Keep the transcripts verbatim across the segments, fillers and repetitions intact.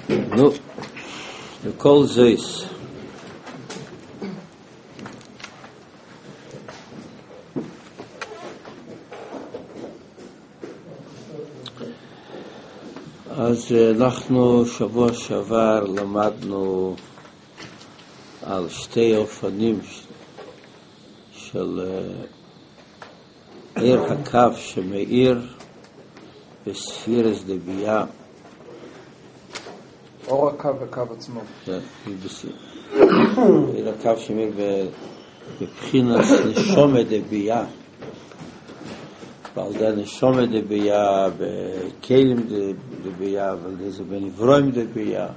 נו, וכל זייס. אז אנחנו שבוע שעבר למדנו על שתי אופנים של עיר הקו שמאיר בספירס דבייה. אור הקו וקו עצמו. כן, עיר הקו שמאיר בבחינת נשומה דבייה. ועל דה נשומה דבייה, בכלים דבייה, ועל דה זה בנברואים דבייה.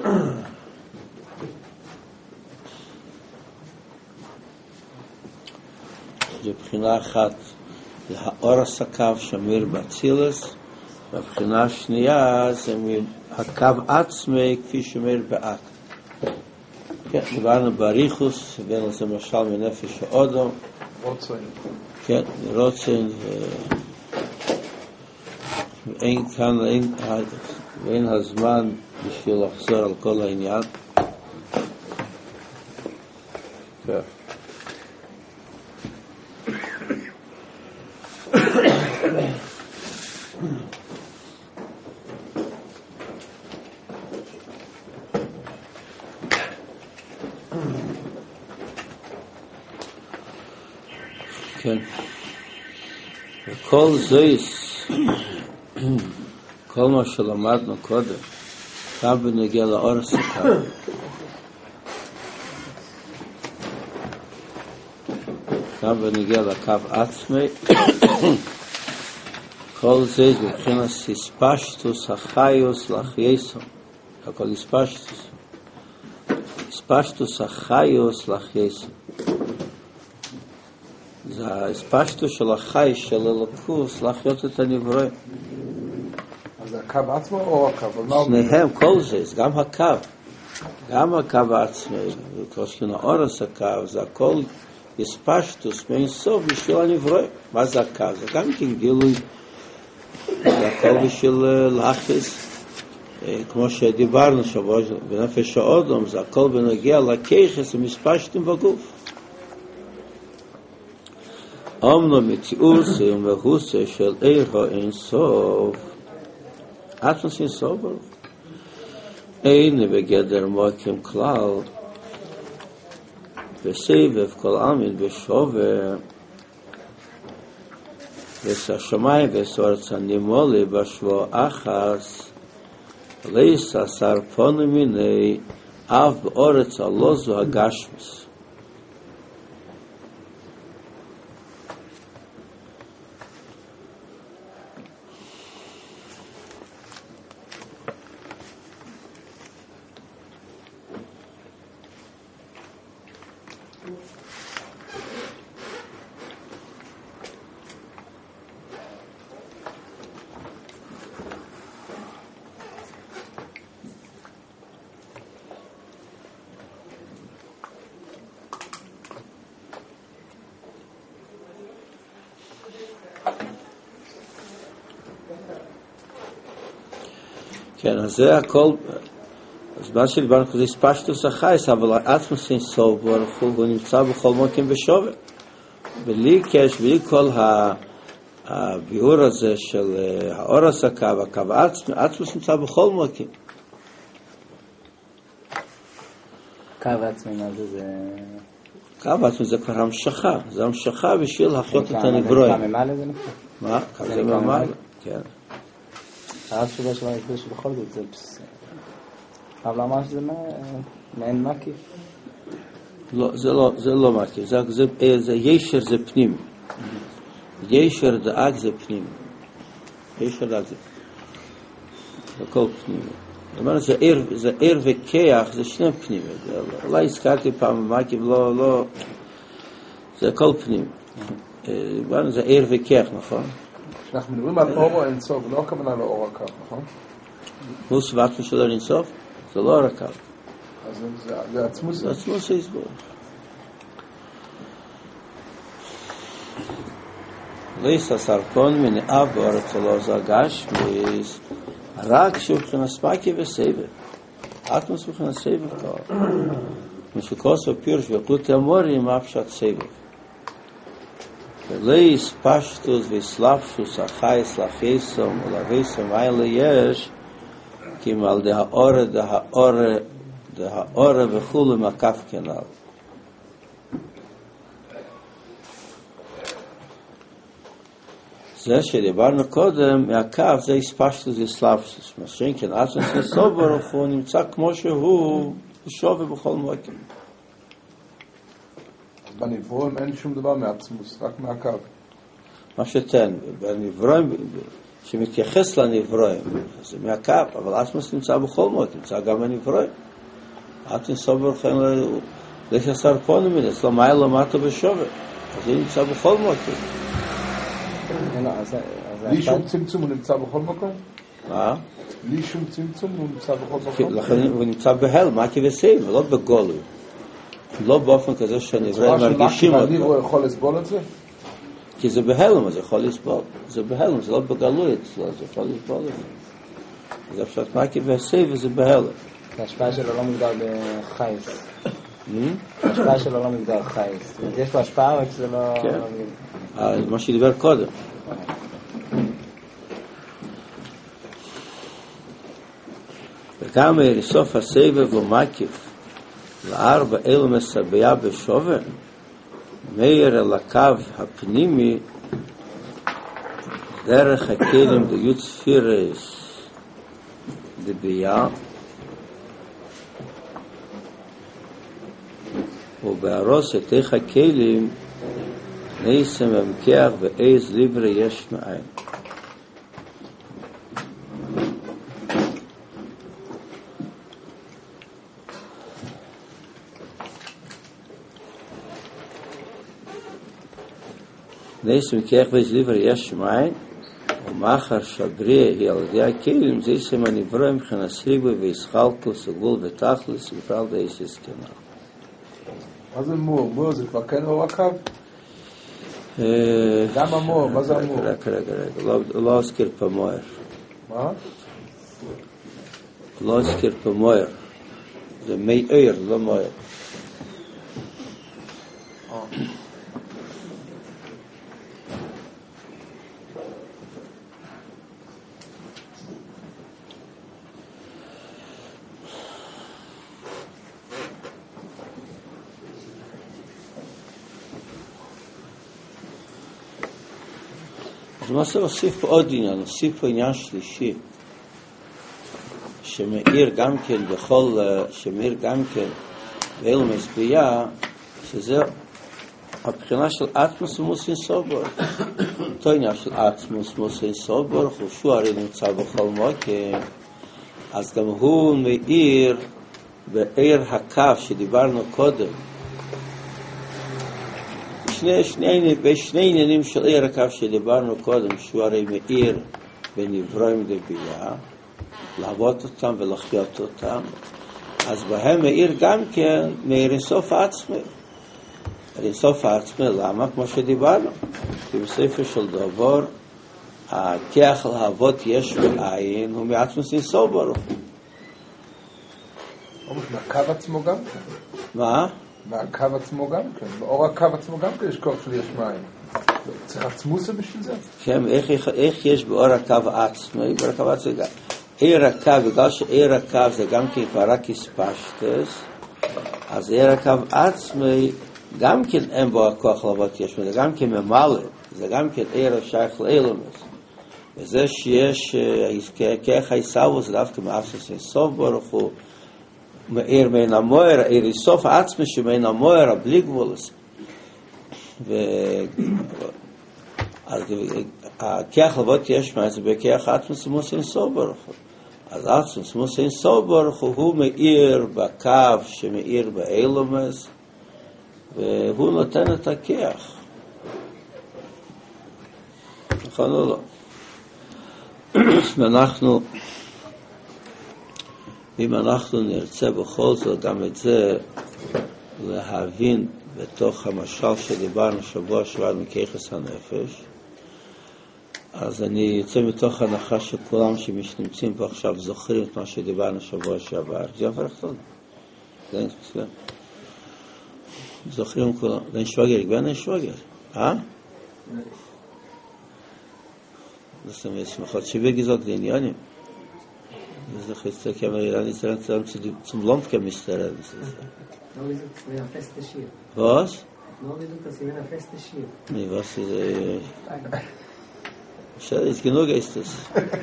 זה בחינה אחת, זה האור הסקב שמיר באצילס, והבחינה השנייה זה הקו עצמי כפי שמיר באק. כן, דיברנו בריחוס, הבאנו לזה משל מנפש האודו. רוצן. כן, רוצן, ואין כאן, אין, ואין הזמן בשביל לחזור על כל העניין. כן. כן. וכל זייס, כל מה שלמדנו קודם, גם בנגיע לאור הסקה. גם בנגיע לקו עצמי, כל זה בבחינת הספשטוס החיוס לחייסו. הכל הספשטוס. הספשטוס החיוס לחייסו. זה הספשטוס של החי, של הלכוס, לחיות את הנברואים. אז זה הקו עצמו או הקו? שניהם, כל זה, זה גם הקו. גם הקו עצמי, וכושכן האורס הקו, זה הכל הספשטוס מאין סוף בשביל הנברואים. מה זה הקו? זה גם כן גילוי. זה הכל בשביל לחס, כמו שדיברנו שבוע בנפש האודום, זה הכל בנגיע לכיחס ומספשטים בגוף. אמנו מציאוס ומהוסה של עיר האין סוף, עצמוס אין סוף ברוך. אין בגדר מוקים כלל, בסבב כל עמין בשובר, ושמיים וסורץ הנימולי בשבוע אחס, ליס עשר פונו מיני, אף באורץ הלוזו הגשמוס. כן, אז זה הכל, אז מה שדיברנו כזה הספשטוס החייס, אבל עצמוס אין סוף ברוך הוא נמצא בכל מוקים בשובר. בלי קש, בלי כל הביאור הזה של האור הסקה והקו עצמי, עצמוס נמצא בכל מוקים. קו עצמי, מה זה זה? קו עצמי זה כבר המשכה, זה המשכה בשביל לחיות את הנברואים. קו ממעלה זה נכון? מה? קו זה ממעלה, כן. הרב שבא שבא הסביר שבכל זאת זה אבל אמר שזה מעין מקיף? לא, זה לא, זה לא מקיף, זה, זה, זה ישר זה פנים. ישר דאג זה פנים. ישר דאג זה זה כל פנים. זאת אומרת, זה עיר, זה עיר וכיח, זה שני פנים. אולי הזכרתי פעם מקיף, לא, לא, זה כל פנים. זה עיר וכיח, נכון? אנחנו מדברים על אור או אינסוף, לא הכוונה לאור הקו, נכון? הוא סבטנו של אינסוף? זה לא אור הקו. אז זה עצמוס? זה עצמוס יסבור. ליס הסרפון מנאב באורץ הלא זרגש, רק שבחין הספקי וסבב. אטמוס מבחינת סבב כבר. משקוסו פירוש וקוטי המורים אפשט סבב. ולאיס פשטוס וסלפשוס החייס לחייסום ולחייסום האלה יש כי מעל דה האורה דה האורה דה האורה וכולו מקף כנל. זה שדיברנו קודם, מהקו זה הספשטוס וסלפשוס. משרים כן, עצמוס נסוב ברוך הוא נמצא כמו שהוא שווה בכל מוקם. בנברואים אין שום דבר מעצמוס, רק מהקו. מה שתן, בנברואים, שמתייחס לנברואים, זה מהקו, אבל עצמוס נמצא בכל מוקם, נמצא גם בנברואים. עצמוס נסוב ברוך הוא לחסר פונים, אצלו מייל למטה בשווה. אז זה נמצא בכל מוקם. בלי שום צמצום הוא נמצא בכל מקום? מה? בלי שום צמצום הוא נמצא בכל מקום? לכן הוא נמצא בהל, מקי וסייב, ולא בגולוי. לא באופן כזה שהנבראים מרגישים אותו. הנברא יכול לסבול את זה? כי זה בהלם, אז יכול לסבול. זה בהלם, זה לא בגלוי אצלו, אז יכול לסבול את זה. אז אפשר מקי וסייב וזה בהלם. ההשפעה שלו לא מוגדר בחייס. ההשפעה שלו לא מוגדר חייס. יש לו השפעה, רק זה לא... כן. מה שדיבר קודם. וגם לסוף הסבב ומקיף לארבע אלו מסביעה בשובר מאיר אל הקו הפנימי דרך הכלים דיוט ספירס דבייה ובהרוס את איך הכלים ניסם המכח ואיז ליברה יש מאין. ניסם המכח ואיז ליברה יש מאין ומאחר שבריה היא על ידי הכלים זה יסם הנברא מבחינת סליבו וישחלקו סגול ותכלס בפרל דייס יסכנה. מה זה מור? מור זה כבר כן אור הקו? גם המור, מה זה המור? רגע, רגע, רגע, לא אזכיר פה מויר. מה? לא אזכיר פה מויר. זה מי עיר, לא מויר. אז מה זה הוסיף פה עוד עניין? הוסיף פה עניין שלישי שמאיר גם כן בכל, שמאיר גם כן באלו מסביעה שזה הבחינה של אטמוס ומוסין סובר. אותו עניין של אטמוס ומוסין סובר הוא הרי נמצא בכל מוקם, אז גם הוא מאיר באיר הקו שדיברנו קודם שני, שני, בשני עניינים של עיר הקו שדיברנו קודם, שהוא הרי מאיר בנברואים דבייה, לעבוד אותם ולחיות אותם, אז בהם מאיר גם כן מאיר אינסוף העצמי. אינסוף העצמי, למה? כמו שדיברנו. כי בספר של דבור, הכיח לעבוד יש בעין, הוא מעצמוס אינסוף ברוך. מהקו עצמו גם כן. מה? מהקו עצמו גם כן, באור הקו עצמו גם כן יש כוח של יש מים. צריך עצמוסה בשביל זה? כן, איך, איך, איך יש באור הקו עצמי? באור הקו עצמי גם. עיר הקו, בגלל שעיר הקו זה גם כן כבר רק הספשטס, אז עיר הקו עצמי גם כן אין בו הכוח לעבוד יש מים, זה גם כן ממלא, זה גם כן עיר השייך לאילומס. וזה שיש, כך היסאו זה דווקא מאפסוס אינסוף ברוך הוא, מאיר מן המויר, עיר איסוף העצמי שמן המויר, הבלי גבולס. ו... אז הכיח לעבוד יש מים, זה בכיח עצמוס מוס אינסוף ברוך הוא. אז עצמוס מוס אינסוף ברוך הוא, הוא מאיר בקו שמאיר באילומס, והוא נותן את הכיח. נכון או לא? ואנחנו, אם אנחנו נרצה בכל זאת גם את זה להבין בתוך המשל שדיברנו שבוע שבוע מכיחס הנפש, אז אני יוצא מתוך הנחה שכולם שנמצאים פה עכשיו זוכרים את מה שדיברנו שבוע שעבר. זה עבר טוב. זה מצוין. זוכרים כולם. דן שווגר, גבן שווגר. אה? Das sind jetzt noch hat sie gesagt, den ja nicht. Das ist jetzt kann man ja nicht sagen zum zum Land gemister. Nur wie so eine feste Schier. Was? Nur wie so das eine feste Schier. Nee, was ist Schade, ist genug ist das.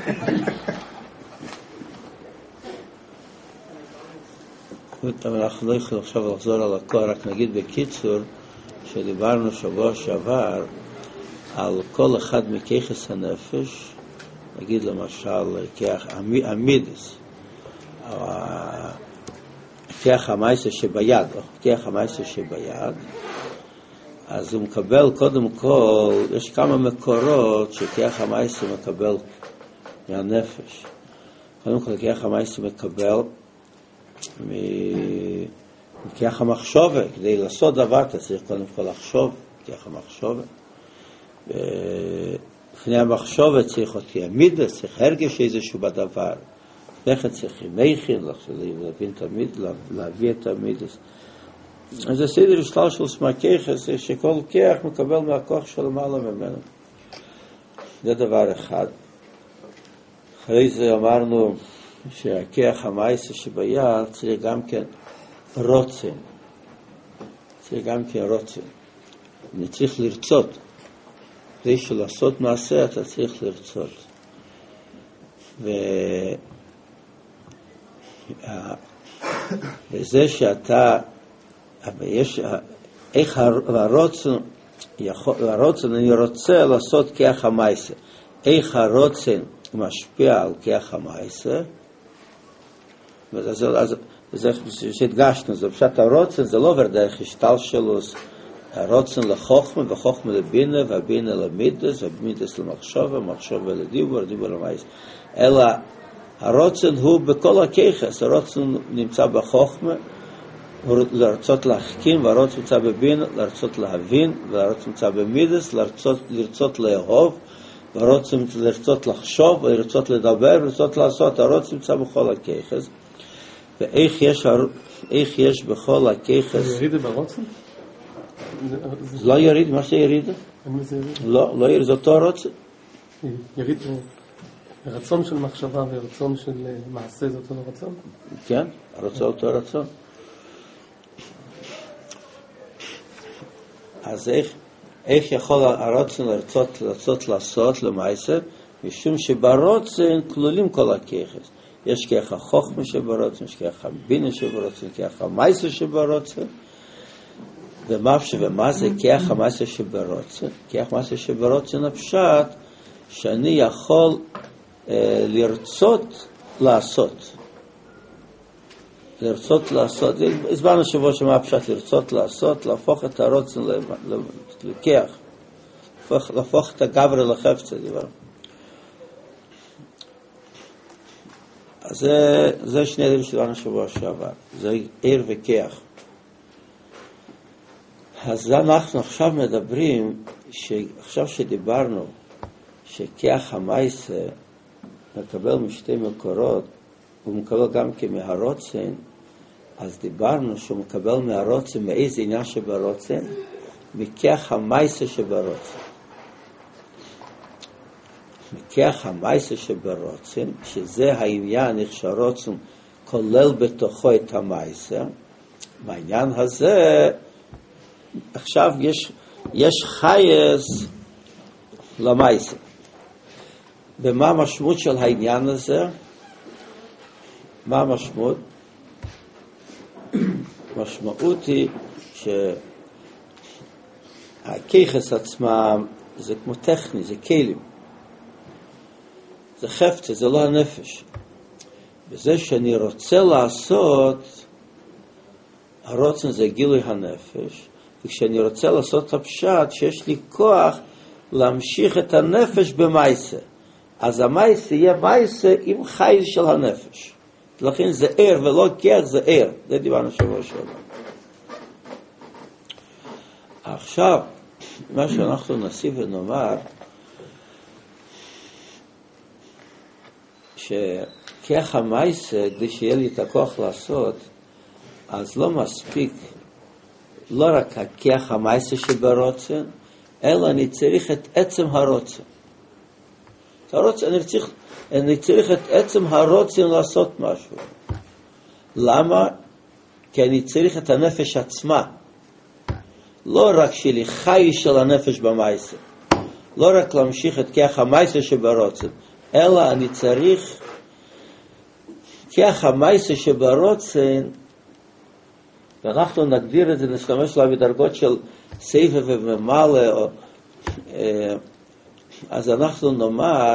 gut, אבל אנחנו לא יכולים עכשיו לחזור על הכל, רק נגיד בקיצור שדיברנו שבוע שעבר על כל אחד מכיחס הנפש, נגיד למשל כיח עמידס, כיח המייסה שביד, כיח המייסה שביד, אז הוא מקבל קודם כל, יש כמה מקורות שכיח המייסה מקבל מהנפש. קודם כל כיח המייסה מקבל מכיח המחשבה, כדי לעשות דבר אתה צריך קודם כל לחשוב, כיח המחשבה. לפני המחשבה צריך אותי עמידה, צריך הרגש איזשהו בדבר. לכן צריך מייכין, להבין תמיד, להביא את המידה. אז זה סדר שלל של סמכיחס, שכל כיח מקבל מהכוח של מעלה ממנו. זה דבר אחד. אחרי זה אמרנו שהכיח המייסה שביד צריך גם כן רוצן. צריך גם כן רוצן. אני צריך לרצות. כדי שלעשות מעשה אתה צריך לרצות. ו... וזה שאתה, יש, איך הרוצן, הרוצן, אני רוצה לעשות כיח המייסה. איך הרוצן משפיע על כיח המייסה. וזה, אז, זה שהדגשנו, זה פשוט הרוצן, זה לא עובר דרך השתל שלו, הרוצן לחוכמה, וחוכמה לבינה, והבינה למידס, והמידס למחשבה, ומחשבה לדיבור, דיבור למייס. אלא הרוצן הוא בכל הכיחס, הרוצן נמצא בחוכמה, לרצות להחכים, והרוצן נמצא בבינה, לרצות להבין, והרוצן נמצא במידס, לרצות, לרצות לאהוב, והרוצן לרצות לחשוב, ולרצות לדבר, ולרצות לעשות, הרוצן נמצא בכל הכיחס. ואיך יש, איך יש בכל הכיחס... זה ירידה ברוצן? לא יריד, מה זה ירידה? לא, לא יריד, זה אותו רוצן. יריד, רצון של מחשבה ורצון של מעשה, זה אותו רצון? כן, הרצון אותו רצון. אז איך, איך יכול הרוצן לרצות, לרצות לעשות למעשה? משום שברוצן כלולים כל הכיחס. יש כיח החוכמה שברוצן, יש כיח הבינה שברוצן, כיח המעשה שברוצן. ומה, ומה זה כיח המעשה שברוצן? כיח המעשה שברוצן הפשט שאני יכול אה, לרצות לעשות. לרצות לעשות. הסברנו שבוע שמה הפשט לרצות לעשות, להפוך את הרוצן לכיח. להפוך, להפוך את הגבר לחפצה דבר. אז זה, זה שני דברים שלנו שבוע שעבר. זה עיר וכיח. אז אנחנו עכשיו מדברים, עכשיו שדיברנו, שכיח המייסה מקבל משתי מקורות, הוא מקבל גם כמהרוצן, אז דיברנו שהוא מקבל מהרוצן, מאיזה עניין שברוצן? מכיח המייסה שברוצן. מכיח המייסה שברוצן, שזה העניין, איך שהרוצן כולל בתוכו את המייסה, בעניין הזה, עכשיו יש, יש חייס למייסה. ומה המשמעות של העניין הזה? מה המשמעות? המשמעות היא שהכיחס עצמם זה כמו טכני, זה כלים. זה חפצה, זה לא הנפש. וזה שאני רוצה לעשות, הרוצן זה גילוי הנפש, וכשאני רוצה לעשות את הפשט, שיש לי כוח להמשיך את הנפש במייסה. אז המייסה יהיה מייסה עם חייל של הנפש. לכן זה ער ולא כיח, זה ער. זה דיברנו שבוע שעבר. עכשיו, מה שאנחנו נוסיף ונאמר, שכיח המייסה, כדי שיהיה לי את הכוח לעשות, אז לא מספיק, לא רק הכיח המייסה שברוצן, אלא אני צריך את עצם הרוצן. הרוצן, אני צריך, אני צריך את עצם הרוצן לעשות משהו. למה? כי אני צריך את הנפש עצמה. לא רק שלי חי של הנפש במייסה. לא רק להמשיך את כיח המייסה שברוצן, אלא אני צריך כיח המייסה שברוצן, ואנחנו נגדיר את זה, נשתמש לה בדרגות של סבב וממלא, או, אז אנחנו נאמר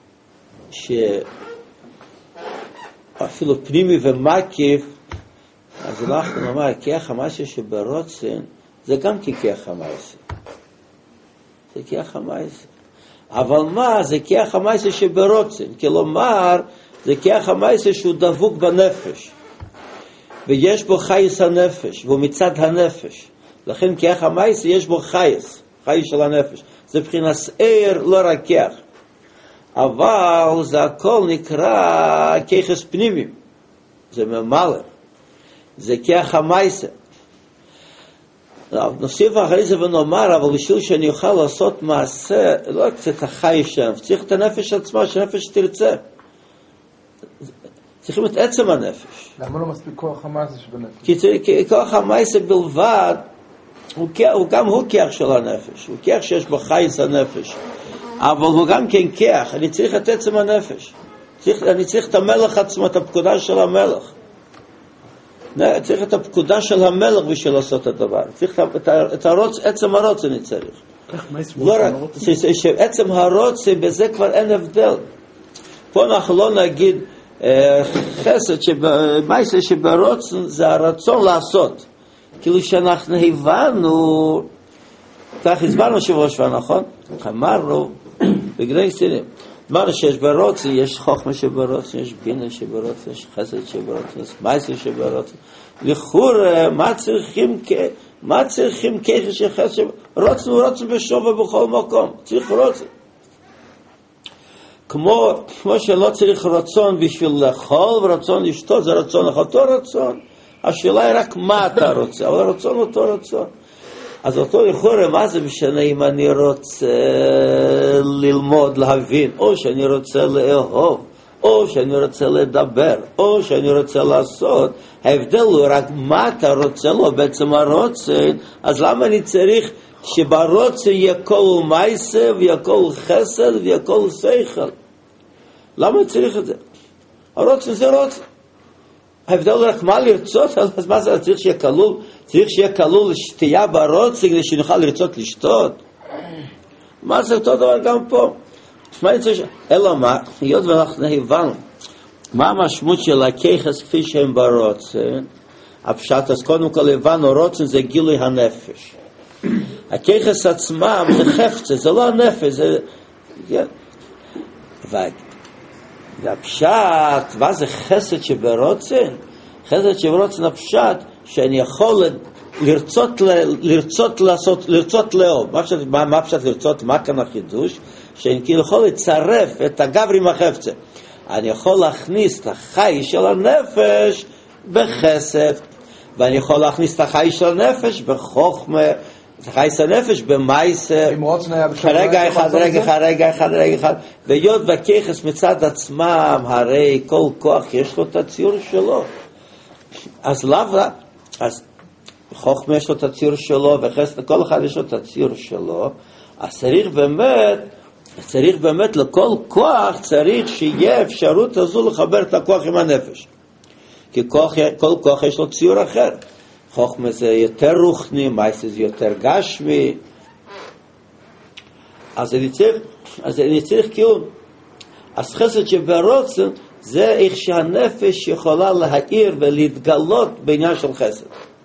שאפילו פנימי ומקיף, אז אנחנו נאמר כיח המייסה שברוצן זה גם כיח המייסה, זה כיח המייסה. אבל מה? זה כיח המייסה שברוצן, כלומר זה כיח המייסה שהוא דבוק בנפש, ויש בו חייס הנפש, והוא מצד הנפש. לכן כיח המייסה יש בו חייס, חייס של הנפש. זה מבחינת עיר, לא רק כיח. אבל זה הכל נקרא כיחס פנימיים. זה ממלא. זה כיח המייסה. נוסיף אחרי זה ונאמר, אבל בשביל שאני אוכל לעשות מעשה, לא רק את החייס שם, צריך את הנפש עצמה, שהנפש תרצה. צריכים את עצם הנפש. למה לא מספיק כוח המייסה שבנפש? כי, כי כוח המייסה בלבד, הוא, הוא גם הוא כיח של הנפש, הוא כיח שיש בו חייס הנפש, אבל הוא גם כן כיח. אני צריך את עצם הנפש, צריך, אני צריך את המלך עצמו, את הפקודה של המלך. צריך את הפקודה של המלך בשביל לעשות את הדבר. צריך את, את הרוץ, עצם הרוץ אני צריך. לא רק, שעצם הרוץ, בזה כבר אין הבדל. פה אנחנו לא נגיד חסד שבמייסה שברוצן זה הרצון לעשות, כאילו שאנחנו הבנו, כך הסברנו שבוע שבוע, נכון? אמרנו בגלל סינים, אמרנו שיש ברוצן, יש חוכמה שברוצן, יש בינה שברוצן, יש חסד שברוצן, יש מייסה שברוצן. לכאורה, מה צריכים מה צריכים ככה שחסד שברוצן? הוא רוצן בשווה בכל מקום, צריך רוצן. כמו, כמו שלא צריך רצון בשביל לאכול ורצון לשתות, זה רצון, אותו רצון. השאלה היא רק מה אתה רוצה, אבל רצון אותו רצון. אז אותו לכאורה, מה זה משנה אם אני רוצה ללמוד, להבין, או שאני רוצה לאהוב, או שאני רוצה לדבר, או שאני רוצה לעשות. ההבדל הוא רק מה אתה רוצה לו, בעצם הרוצן. אז למה אני צריך שברוצן יהיה כל מייסה ויהיה כל חסד ויהיה כל שכל? למה צריך את זה? הרוצן זה רוצן. ההבדל רק מה לרצות, אז מה זה? צריך שיהיה כלול, צריך שיהיה כלול שתייה ברוצן כדי שנוכל לרצות לשתות. מה זה אותו דבר גם פה? אלא מה? היות ואנחנו הבנו מה המשמעות של הכיחס כפי שהם ברוצן, הפשט, אז קודם כל הבנו, רוצן זה גילוי הנפש. הכיחס עצמם זה חפצה, זה לא הנפש, זה... והפשט, מה זה חסד שברוצן? חסד שברוצן הפשט, שאני יכול לרצות, לרצות לעשות, לרצות לאהוב. מה, מה פשט לרצות? מה כאן החידוש? שאני כאילו יכול לצרף את הגברי עם החפצה. אני יכול להכניס את החי של הנפש בחסד, ואני יכול להכניס את החי של הנפש בחוכמה, את החי של הנפש במייסה. רגע אחד, רגע אחד, רגע אחד, רגע אחד. והיות וכיחס מצד עצמם, הרי כל כוח יש לו את הציור שלו. אז לאו, אז חוכמה יש לו את הציור שלו, וחסד, כל אחד יש לו את הציור שלו. אז צריך באמת, צריך באמת לכל כוח, צריך שיהיה אפשרות הזו לחבר את הכוח עם הנפש. כי כוח, כל כוח יש לו ציור אחר. חוכמה זה יותר רוחני, מייסה זה יותר גשמי. אז אני צריך, אז אני צריך כאילו, אז חסד שברוצן, זה איך שהנפש יכולה להאיר ולהתגלות בעניין של חסד.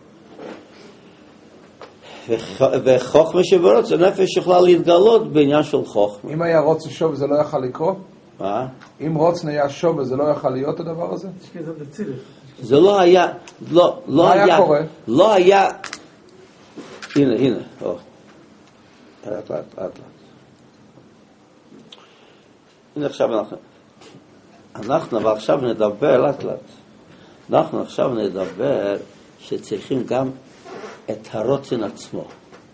וחוכמה שברוצן, הנפש יכולה להתגלות בעניין של חוכמה. אם היה רוצן שווה זה לא יכל לקרות? מה? אם רוצן היה שווה זה לא יכל להיות הדבר הזה? זה לא היה, לא, לא מה היה, היה קורה? לא היה, הנה, הנה, או, לאט, לאט, לאט, לאט. הנה עכשיו אנחנו, אנחנו אבל עכשיו נדבר, לאט לאט, אנחנו עכשיו נדבר שצריכים גם את הרוצן עצמו.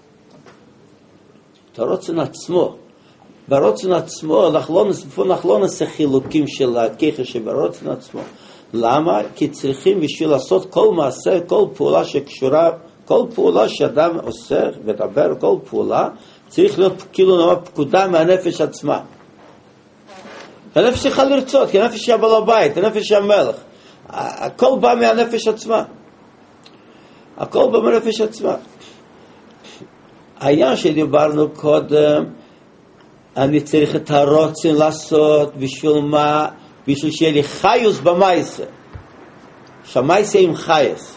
את הרוצן עצמו. ברוצן עצמו, אנחנו לא, אנחנו לא נעשה חילוקים של הכיחה שברוצן עצמו. למה? כי צריכים בשביל לעשות כל מעשה, כל פעולה שקשורה, כל פעולה שאדם עושה ודבר, כל פעולה, צריך להיות כאילו נאמר פקודה מהנפש עצמה. הנפש צריכה לרצות, כי הנפש היא הבעל הבית, הנפש היא המלך. הכל בא מהנפש עצמה. הכל בא מהנפש עצמה. העניין שדיברנו קודם, אני צריך את הרוצן לעשות, בשביל מה? בשביל שיהיה לי חיוס במייסה. שהמייסה עם חייס.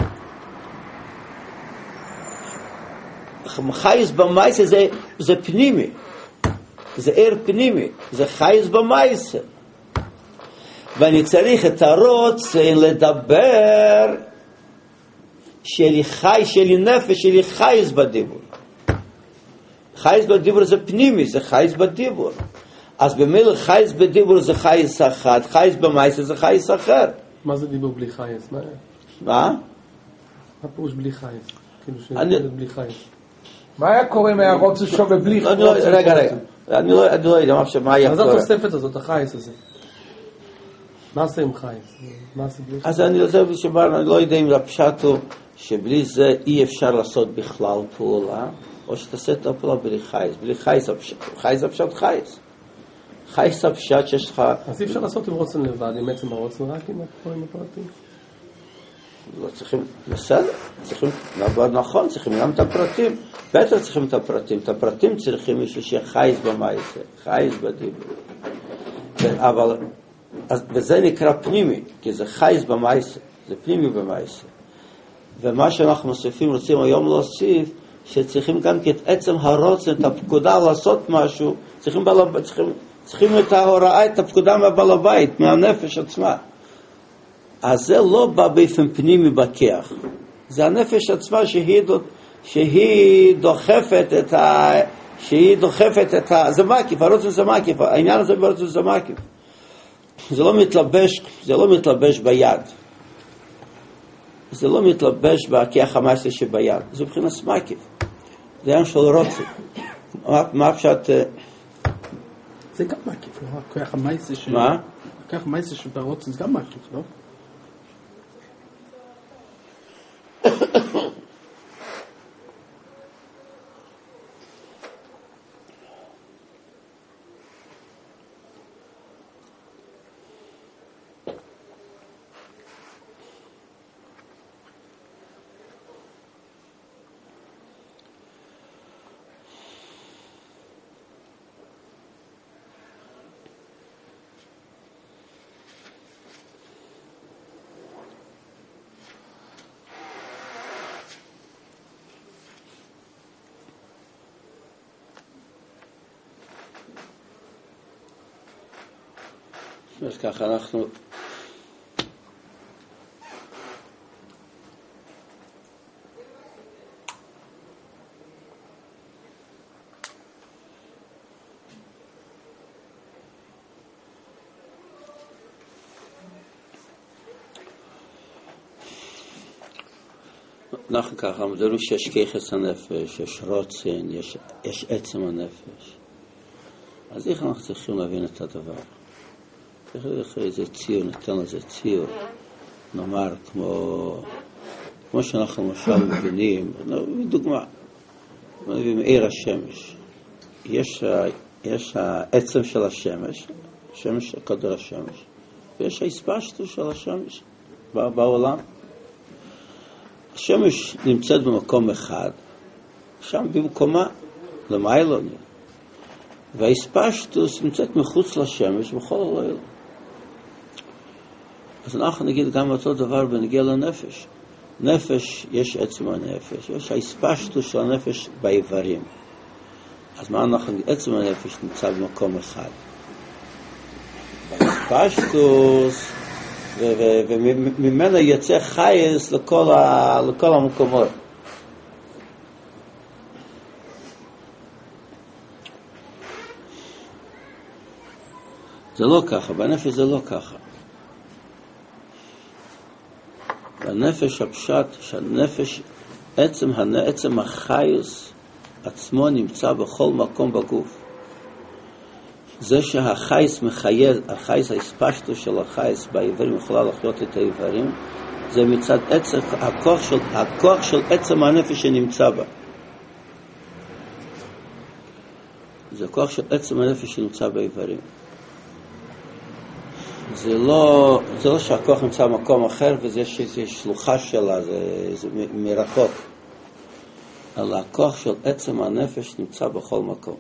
חייס במייסה זה, זה פנימי. זה עיר פנימי. זה חייס במייסה. ואני צריך את הרוצן לדבר שיהיה לי חי, שיהיה לי נפש, שיהיה לי חייס בדיבור. חייס בדיבור זה פנימי, זה חייס בדיבור. אז במילה חייס בדיבור זה חייס אחד, חייס במייסה זה חייס אחר. מה זה דיבור בלי חייס? מה? מה? מה פירוש בלי חייס? כאילו אני- שזה בלי חייס. מה היה קורה אם היה רוצה שווה בלי אני לא- רגע, רגע. אני לא אני לא יודע מה- מה היה מה זה קורה. התוספת הזאת, החייס הזה? מה עושה עם חייס? מה עושה בלי חייס? אז אני יודע שבאנו, אני לא יודע אם הפשט הוא שבלי זה אי אפשר לעשות בכלל פעולה, או שתעשה את הפעולה בלי חייס. בלי חייס הפשט, חייס הפשט חייס. חייס הפשט שיש לך, אז אי אפשר לעשות עם רוצן לבד, עם עצם הרוצן, רק עם הפועלים הפרטים. לא צריכים, בסדר, צריכים, נכון, צריכים גם את הפרטים, בטח צריכים את הפרטים, את הפרטים צריכים בשביל שיהיה חייס במייסה, חייס בדיבור. ו- אבל, אז, וזה נקרא פנימי, כי זה חייס במייסה, זה פנימי במייסה. ומה שאנחנו מוסיפים, רוצים היום להוסיף, שצריכים גם את עצם הרוצן, את הפקודה לעשות משהו, צריכים, בעל, צריכים, צריכים את ההוראה, את הפקודה מהבעל הבית, מהנפש עצמה. אז זה לא בא באופן פנימי בכך. זה הנפש עצמה שהיא, דו, שהיא דוחפת את ה... שהיא דוחפת את ה... זה מקיף, הרוצן זה מקיף, העניין הזה ברוצן זה מקיף. זה לא מתלבש, זה לא מתלבש ביד. זה לא מתלבש בכך המעשה שביד. זה מבחינת מקיף. זה עניין של רוצן. מה, מה פשוט... זה גם מקיף, לא? הכוח המייסה ש... מה? הכוח המייסה שברוצן זה גם מקיף, לא? אז ככה אנחנו... אנחנו ככה מדברים שיש כיחס הנפש, יש רוצן, יש, יש עצם הנפש. אז איך אנחנו צריכים להבין את הדבר? איך איזה ציור, ניתן לזה ציור, נאמר כמו, כמו שאנחנו למשל מבינים, דוגמה, מבינים עיר השמש. יש, יש העצם של השמש, השמש, כדור השמש, ויש ההספשטות של השמש בעולם. השמש נמצאת במקום אחד, שם במקומה, למיילון, וההספשטות נמצאת מחוץ לשמש בכל הלילה. אז אנחנו נגיד גם אותו דבר בנגיע לנפש. נפש, יש עצם הנפש, יש ההספשטות של הנפש באיברים. אז מה אנחנו נגיד? עצם הנפש נמצא במקום אחד. ההספשטות, וממנו יוצא חייס לכל, ה, לכל המקומות. זה לא ככה, בנפש זה לא ככה. בנפש הפשט, שהנפש, עצם, עצם החייס עצמו נמצא בכל מקום בגוף. זה שהחייס מחייז, החייס ההספשטו של החייס באיברים יכולה לחיות את האיברים, זה מצד עצם, הכוח של, הכוח של עצם הנפש שנמצא בה. זה הכוח של עצם הנפש שנמצא באיברים. זה לא, זה לא שהכוח נמצא במקום אחר וזה שזה שלוחה שלה, זה, זה מ- מרחוק. אלא הכוח של עצם הנפש נמצא בכל מקום.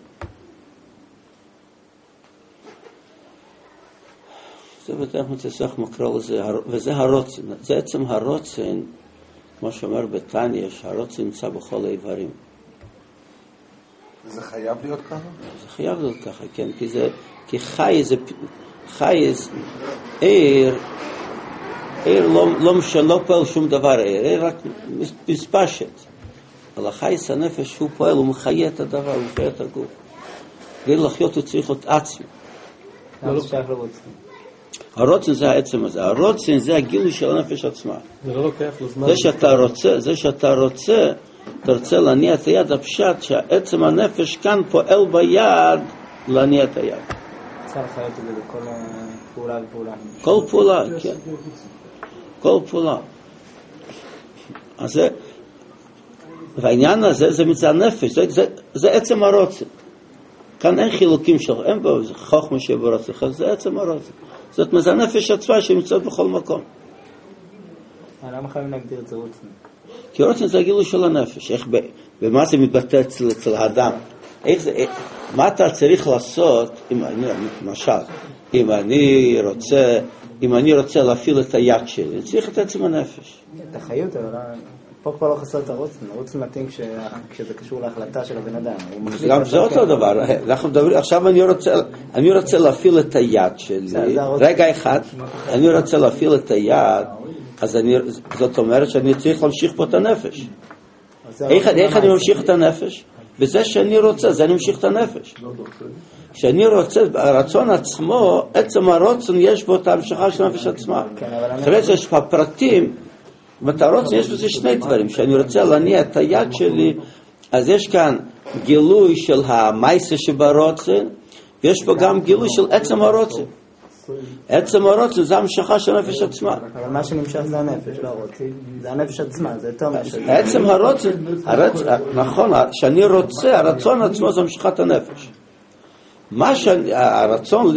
זה בטח מצליח מקרוא לזה, וזה הרוצן. זה עצם הרוצן, כמו שאומר בתניא, שהרוצן נמצא בכל האיברים. זה חייב להיות ככה? זה חייב להיות ככה, כן, כי זה, כי חי זה, חי זה, עיר, עיר לא, לא, לא פועל שום דבר, עיר, עיר רק מספשת. אבל החייס הנפש הוא פועל, הוא מחיה את הדבר, הוא מחיה את הגוף. כדי לחיות הוא צריך להיות עצמי. למה זה שייך לרוצן? הרוצן זה העצם הזה, הרוצן זה הגילוי של הנפש עצמה. זה לא לוקח לו זמן. זה שאתה רוצה, זה שאתה רוצה, אתה רוצה להניע את היד, הפשט שהעצם הנפש כאן פועל ביד להניע את היד. צריך לחיות את זה בכל פעולה ופעולה. כל פעולה, כן. כל פעולה. אז זה, והעניין הזה זה מצד הנפש, זה, זה, זה עצם הרוצן. כאן אין חילוקים של, אין בו חוכמה שברוצן, זה עצם הרוצן. זאת אומרת, זה הנפש עצמה שנמצאת בכל מקום. למה חייבים להגדיר את זה רוצן? כי רוצן זה הגילוי של הנפש. איך, במה זה מתבטא אצל, אצל האדם? איך זה, איך, מה אתה צריך לעשות, אם אני, למשל, אם אני רוצה, אם אני רוצה להפעיל את היד שלי, אני צריך את עצם הנפש. את החיות, אבל פה כבר לא חסר את הרוצן. הרוצן מתאים כש, כשזה קשור להחלטה של הבן אדם. גם זה אותו דבר. אנחנו מדברים, עכשיו אני רוצה, אני רוצה להפעיל את היד שלי. רגע אחד, אני רוצה להפעיל את היד, אז אני, זאת אומרת שאני צריך להמשיך פה את הנפש. איך, איך אני ממשיך את הנפש? בזה שאני רוצה, זה אני ממשיך את הנפש. כשאני רוצה, הרצון עצמו, עצם הרוצן יש בו את ההמשכה של הנפש עצמה. אחרי זה יש פה פרטים, בתרוצן יש בזה שני דברים. כשאני רוצה להניע את היד שלי, אז יש כאן גילוי של המייסה שברוצן, ויש פה גם גילוי של עצם הרוצן. עצם הרוצן זה המשכה של הנפש עצמה. אבל מה שנמשך זה הנפש, לא הרוצן. זה הנפש עצמה, זה יותר משהו. עצם הרוצן, נכון, שאני רוצה, הרצון עצמו זה המשכת הנפש. מה שהרצון,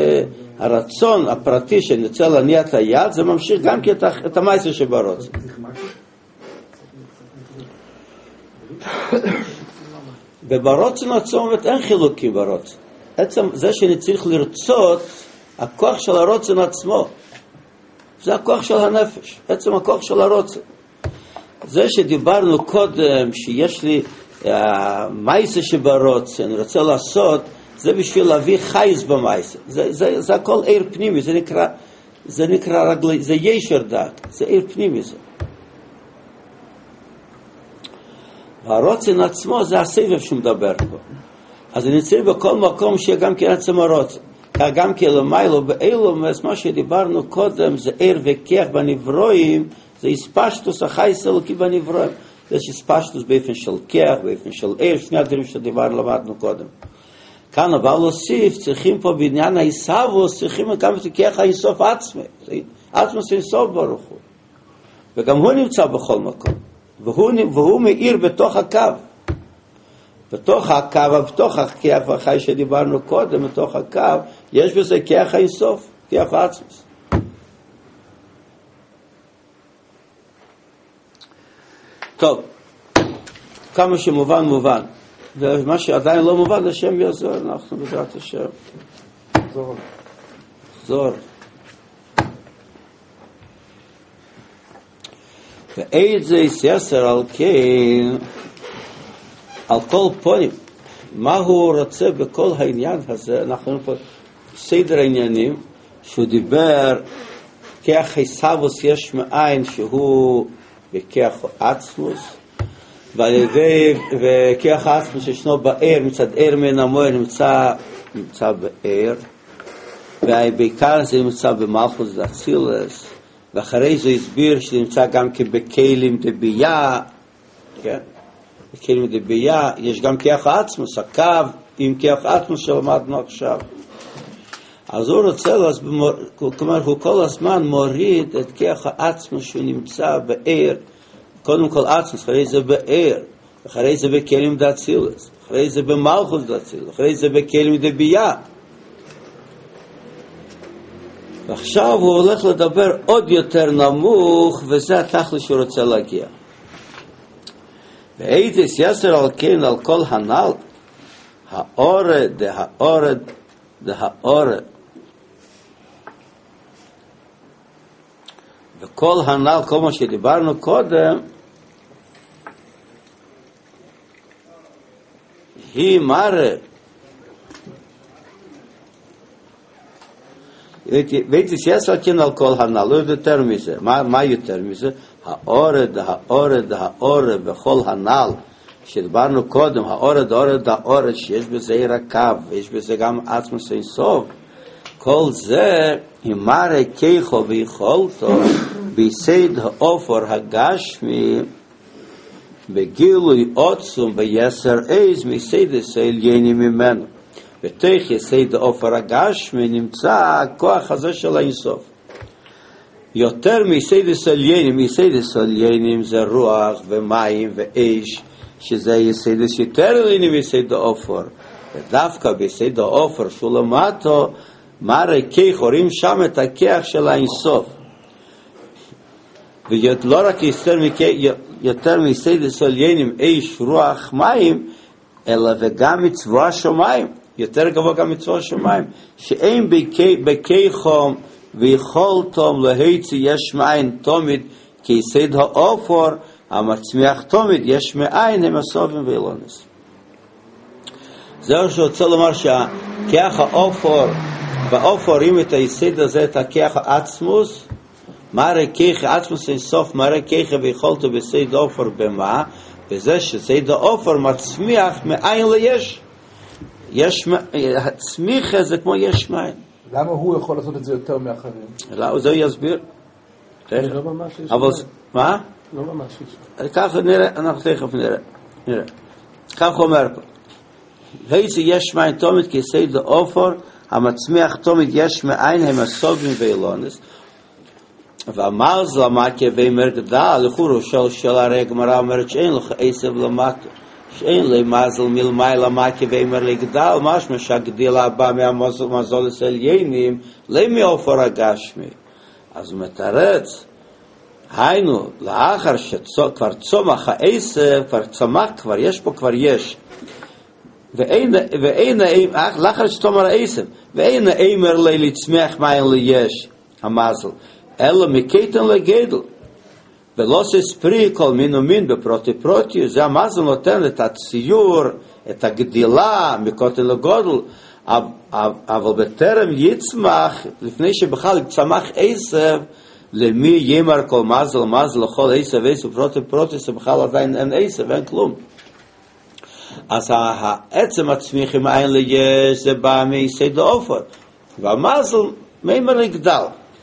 הרצון הפרטי שאני רוצה להניע את היד, זה ממשיך גם את המייסה שברוצן. וברוצן עצמו אין חילוקים ברוצן. עצם זה שאני צריך לרצות, הכוח של הרוצן עצמו, זה הכוח של הנפש, עצם הכוח של הרוצן. זה שדיברנו קודם, שיש לי המייסה שברוצן, אני רוצה לעשות, זה בשביל להביא חייס במייסה. זה, זה, זה הכל עיר פנימי, זה נקרא, זה נקרא רגלי, זה ישר דעת, זה עיר פנימי זה. והרוצן עצמו זה הסבב שמדבר פה. אז אני צריך בכל מקום שיהיה גם כן עצם הרוצן. גם כן למיילו באילומס, מה שדיברנו קודם, זה עיר וכך בנברואים, זה הספשטוס החייס אלוקי בנברואים. זה הספשטוס באופן של כך, באופן של עיר, שני הדברים שדיברנו למדנו קודם. כאן אבל להוסיף, צריכים פה בעניין ההיסבוס, צריכים גם את כך האינסוף עצמי. עצמי זה אינסוף ברוך הוא. וגם הוא נמצא בכל מקום. והוא, והוא מאיר בתוך הקו. בתוך הקו, בתוך הכיח והחי שדיברנו קודם, בתוך הקו, יש בזה כיח האינסוף, כיח העצמי. טוב, כמה שמובן מובן. ומה שעדיין לא מובן, השם יעזור, אנחנו בעזרת השם. זור. זור. ואית זה יסר על כן, על כל פונים, מה הוא רוצה בכל העניין הזה, אנחנו פה סדר העניינים, שהוא דיבר, כח היסבוס יש מאין שהוא בכח עצמוס, וכח עצמוס ישנו באר, מצד ער מן המוער נמצא, נמצא באר, ובעיקר זה נמצא במלכות דאצילס, ואחרי זה הסביר שנמצא גם כבכלים דבייה, כן? בכלים דבייה, יש גם כיח עצמוס, הקו עם כיח עצמוס שלמדנו עכשיו. אז הוא רוצה, כלומר, הוא כל הזמן מוריד את כיח העצמוס שהוא נמצא בעיר, קודם כל עצמוס, אחרי זה בעיר, אחרי זה בכלים דאצילס, אחרי זה במלכות דאצילס, אחרי זה בכלים דבייה. ועכשיו הוא הולך לדבר עוד יותר נמוך, וזה התכלס שהוא רוצה להגיע. ואיתס יסר על כן על כל הנ"ל, האורד דהאורד דהאורד. וכל הנ"ל, כל מה שדיברנו קודם, היא מראה. ואיתס יסר כן על כל הנ"ל, לא יותר מזה. מה, מה יותר מזה? האורד, האורד, האורד, וכל הנ"ל שדיברנו קודם, האורד, האורד, האורד, שיש בזה עיר הקו, ויש בזה גם עצמוס אינסוף, כל זה מראה כיחו ויכולתו ביסוד האופר הגשמי, בגילוי עוצום ביסר עז מסיידס העליינים ממנו. בתוך יסוד האופר הגשמי נמצא הכוח הזה של האינסוף. יותר מסיידס עליינים, מסיידס עליינים זה רוח ומים ואש, שזה יסיידס יותר עליינים מסייד האופר. ודווקא בסייד האופר שולמתו מראה כיח, רואים שם את הכיח של האינסוף. ולא רק יותר מסיידס עליינים, אש, רוח, מים, אלא וגם מצבוע שמיים, יותר גבוה גם מצבוע שמיים, שאין בכיחום ויכולתם להוציא יש מאין תמיד, כי יסוד האופר המצמיח תמיד יש מאין הם הסובים ואילונס. זהו שרוצה לומר שהכיח האופר, באופר אם את היסוד הזה, את הכיח העצמוס, מראה כיח העצמוס אינסוף, מראה כיח ויכולתו בסוד האופר במה? בזה שסוד האופר מצמיח מאין ליש. יש, הצמיחה זה כמו יש מאין. למה הוא יכול לעשות את זה יותר מאחרים? לא, זה יסביר. לא ממש יש. אבל, מה? לא ממש יש. ככה נראה, אנחנו תכף נראה. נראה. כך אומר פה. היצי יש מאין תומית כיסוד האופר, המצמיח תומית יש מאין הם הסוגים ואילונס. ואמר זה למקה ואמר גדל, לכורו של של הרי הגמרא אומרת שאין לך עשב למטה. שאין לי מזל מלמי למקה ואמר לי גדל, משמע שהגדילה באה מהמזול העליינים, למי אופר הגשמי. אז הוא מתרץ, היינו, לאחר שכבר צומח העשב, כבר צמח, כבר יש פה, כבר יש. ואין, לאחר שצומח העשב, ואין האמר לי לצמח מאין לי יש, המזל, אלא מקטן לגדל. ולא ספרי כל מין ומין בפרוטי פרוטי, זה המזל נותן את הציור, את הגדילה מקוטן לגודל, אבל בטרם יצמח, לפני שבכלל צמח עשב, למי ימר כל מזל, מזל לכל עשב, עשב פרוטי פרוטי, זה בכלל עדיין אין עשב, אין כלום. אז העצם הצמיחים מאין ליש, זה בא מיסוד האופר, והמזל מימר יגדל.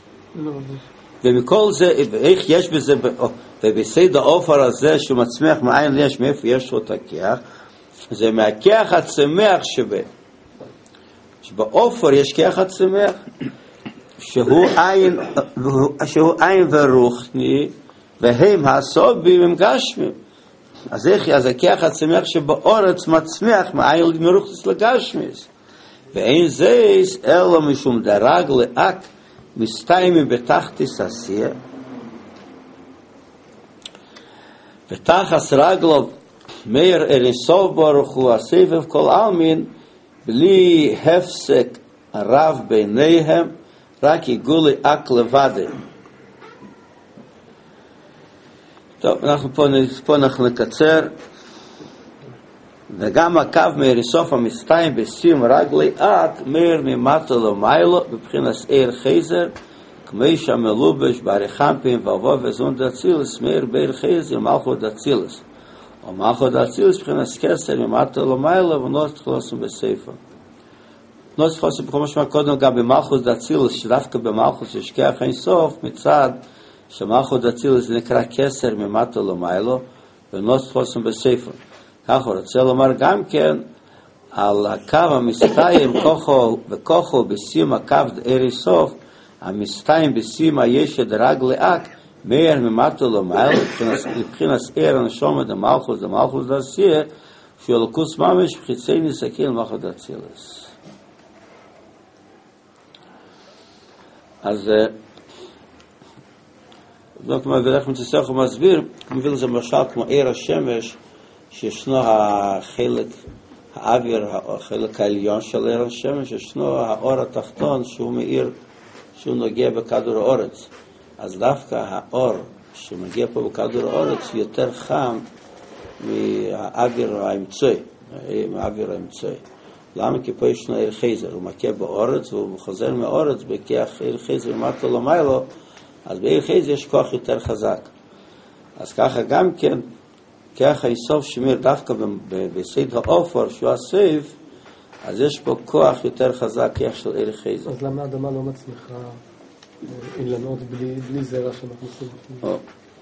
ומכל זה, איך יש בזה, ובסוד האופר הזה שהוא מצמיח מאין ליש, מאיפה יש לו את הכיח, זה מהכיח הצמח שבה. שבאופר יש כיח הצמח, שהוא עין, שהוא עין ורוחני, והם הסובים הם גשמים. אז איך, אז הכיח הצמח שבאורץ מצמיח מאין מרוחס לגשמיס. ואין זה, אלא משום דרג לאק, מסתיימים בתחתיס עשייה. ותחס רגלו מאיר אינסוף ברוך הוא הסבב כל עלמין, בלי הפסק הרב ביניהם, רק יגולי אק לבדה. טוב, אנחנו פה, פה אנחנו נקצר. וגם הקו מאיר אינסוף המסתיים בסיום רגלי אק, מאיר ממטה למיילו, בבחינת עיר חייזר, כמי שהמלובש בעריכמפים ועבו וזון דצילס, מאיר בעיר חייזר מלכות דצילס. או מלכות דצילס בבחינת כסר ממטה למיילו, ונוס תחלוסם בספר. נוס חוסם, כמו שמה קודם גם במלכוס דאצילוס, שדווקא במלכוס יש כיח אין סוף, מצד שמלכוס דאצילוס זה נקרא כסר ממטו למיילו, ונוס חוסם בספר. כך הוא רוצה לומר גם כן, על הקו המסתיים כוחו וכוחו בשים הקו דארי סוף, המסתיים בשים הישד רגלי אק, מאיר ממטו למיילו, לבחינת עיר הנשום דמלכוס דמלכוס דאסיה, שאלוקוס ממש בחיצי נסקים למלכוס דאצילוס. אז זאת אומרת, ולך מצטרך הוא מסביר, מבין זה משל כמו עיר השמש, שישנו החלק, האוויר, החלק העליון של עיר השמש, ישנו האור התחתון שהוא מאיר, שהוא נוגע בכדור האורץ. אז דווקא האור שמגיע פה בכדור האורץ יותר חם מהאוויר האמצעי, מהאוויר האמצעי. למה? כי פה ישנו עיר חייזר, הוא מכה באורץ והוא חוזר מאורץ בכיח עיר חייזר ומטו למיילו, אז בעיר חייזר יש כוח יותר חזק. אז ככה גם כן, כיח האיסוף שמיר דווקא בסייד האופר שהוא הסייב, אז יש פה כוח יותר חזק כיח של עיר חייזר. אז למה האדמה לא מצליחה אילנות בלי, בלי זרע שמכניסים בפנים?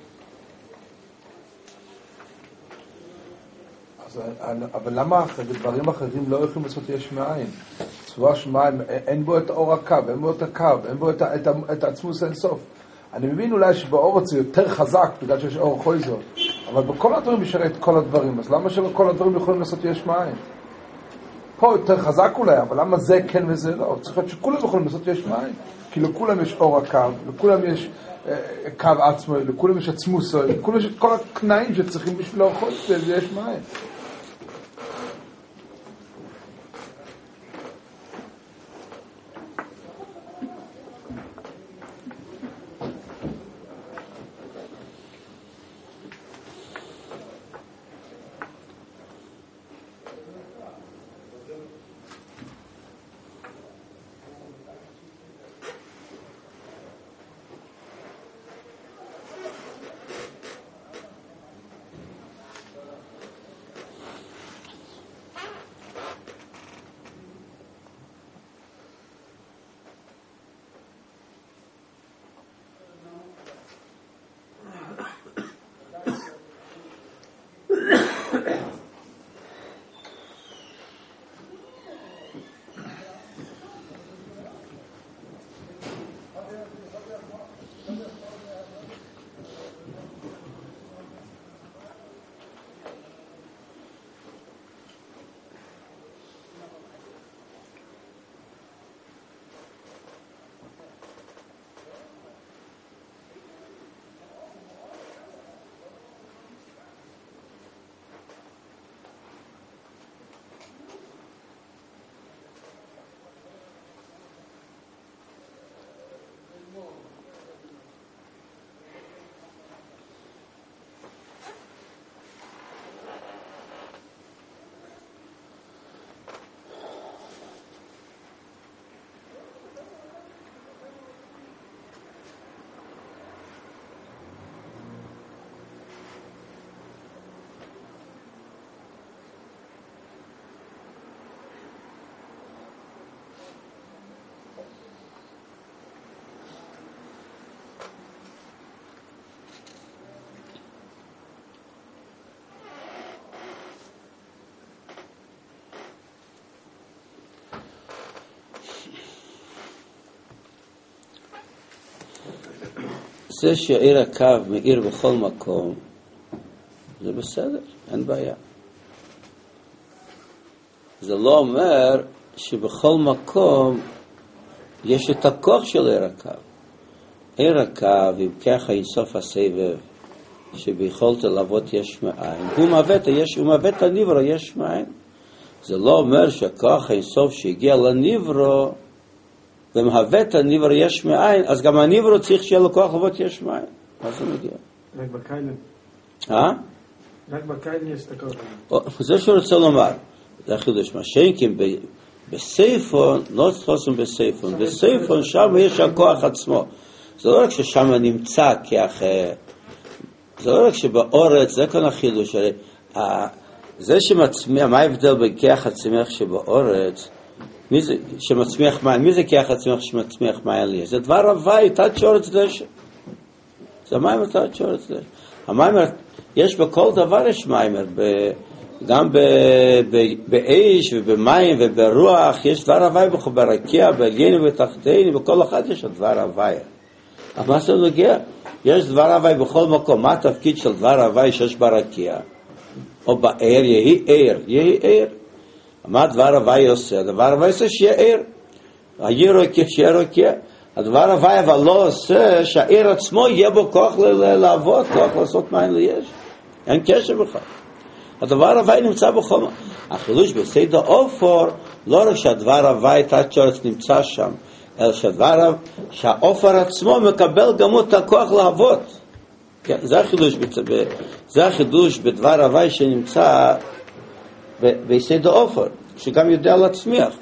אבל למה בדברים אחרים לא יכולים לעשות יש מאין? צבוע שמיים, אין בו את האור הקו, אין בו את הקו, אין בו את, את, את עצמוס אינסוף. אני מבין אולי שבאור זה יותר חזק בגלל שיש אור חויזו, אבל בכל הדברים ישרה את כל הדברים, אז למה שבכל הדברים יכולים לעשות יש מאין? פה יותר חזק אולי, אבל למה זה כן וזה לא? צריך להיות שכולם יכולים לעשות יש מאין, כי לכולם יש אור הקו, לכולם יש אה, קו עצמו, לכולם יש עצמוס, לכולם יש את כל הקנאים שצריכים בשביל אור חויזו, זה יש מאין. זה שעיר הקו מאיר בכל מקום, זה בסדר, אין בעיה. זה לא אומר שבכל מקום יש את הכוח של עיר הקו. עיר הקו, אם ככה אינסוף הסבב, שביכולת לעבוד יש מאין, הוא מהווה את היש, הוא מהווה את הניברו יש מאין. זה לא אומר שהכוח האינסוף שהגיע לניברו, ומהווה את הניבר יש מאין, אז גם הניבר צריך שיהיה לו כוח לעבוד יש מאין. מה זה מגיע? רק בקיילים. אה? רק בקיילים יש את הכוח. זה שהוא רוצה לומר, זה החידוש, מה שאינקים בסייפון, לא תחוסם בסייפון, בסייפון שם יש הכוח עצמו. זה לא רק ששם נמצא כיח, זה לא רק שבאורץ, זה כאן החידוש, זה שמצמיע, מה ההבדל בין כיח הצמיח שבאורץ, מי זה שמצמיח מים? מי זה כיח עצמך שמצמיח מים לי? זה דבר הוואי, תת שורץ דשא. זה מים תת שורץ דשא. המים, יש בכל דבר יש מים, גם באש ובמים וברוח, יש דבר הוואי ברקיע, בעליין ובתחתין, בכל אחד יש דבר הוואי. אבל מה זה נוגע? יש דבר הוואי בכל מקום. מה התפקיד של דבר הוואי שיש ברקיע? או בעיר, יהי עיר, יהי עיר. מה דבר הוואי עושה? הדבר הוואי עושה שיהיה עיר. העיר רקיע, שיהיה רקיע. הדבר הוואי אבל לא עושה שהעיר עצמו יהיה בו כוח לעבוד, כוח לעשות מים ליש. אין קשר בכלל. הדבר הוואי נמצא בכל מקום. החילוש בסדר אופור, לא רק שהדבר הוואי תת שורץ נמצא שם, אלא שהדבר, שהאופר עצמו מקבל גם את הכוח לעבוד. כן, זה החידוש, זה החידוש בדבר הוואי שנמצא ביסוד האופר, שגם יודע להצמיח.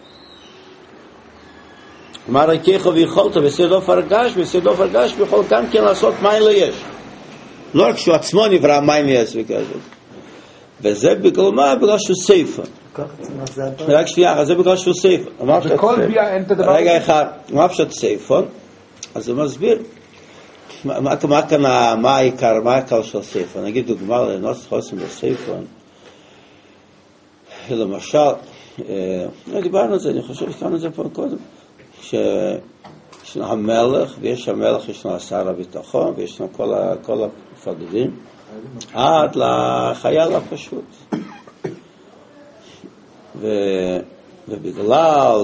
מה רקיך ויכולת ביסוד האופר גש, ביסוד האופר גש ויכול גם כן לעשות מים ליש. לא רק שהוא עצמו נברא מים ליש וכזה. וזה בגלל מה? בגלל שהוא סייפה. רק שנייה, זה בגלל שהוא סייפה. בכל ביאה אין את הדבר. רגע אחד, מה פשוט סייפה? אז הוא מסביר. מה כאן, מה העיקר, מה העיקר של סייפה? נגיד דוגמה לנוס חוסם בסייפה. למשל, דיברנו על זה, אני חושב שכאן את זה פה קודם, שיש לנו המלך, ויש המלך, יש לנו שר הביטחון, ויש לנו כל המפקדים, עד לחייל הפשוט. ובגלל,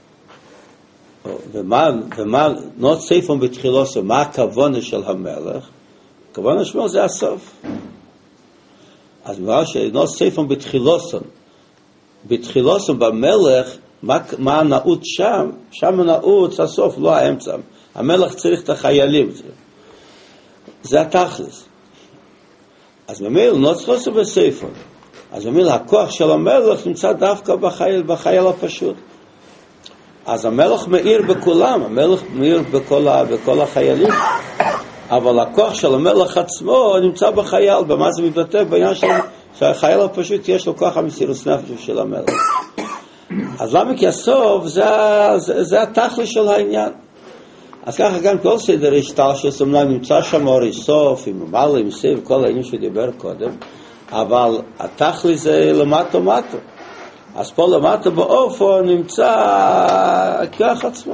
ומה, ומה, לא סייפון בתחילוסו, מה הכוונה של המלך? הכוונה שלו זה הסוף. אז בגלל שלא סייפון בתחילוסו, בתחילוסו במלך, מה, מה הנאות שם? שם הנאות, הסוף, לא האמצע. המלך צריך את החיילים. זה, זה התכלס. אז במילא, לא צריך בסייפון. אז במילא, הכוח של המלך נמצא דווקא בחייל, בחייל הפשוט. אז המלך מאיר בכולם, המלך מאיר בכל, בכל החיילים. אבל הכוח של המלך עצמו נמצא בחייל. במה זה מתבטא? בעניין של, שהחייל הפשוט יש לו כוח המסירות נפש של המלך. אז למה? כי הסוף זה, זה, זה התכלס של העניין. אז ככה גם כל סדר השתלשלות אמנם נמצא שם אורי סוף, עם מעלה, עם סביב, כל העניין שדיבר קודם, אבל התכלס זה למטה מטה. אז פה למטה באופן נמצא הכוח עצמו.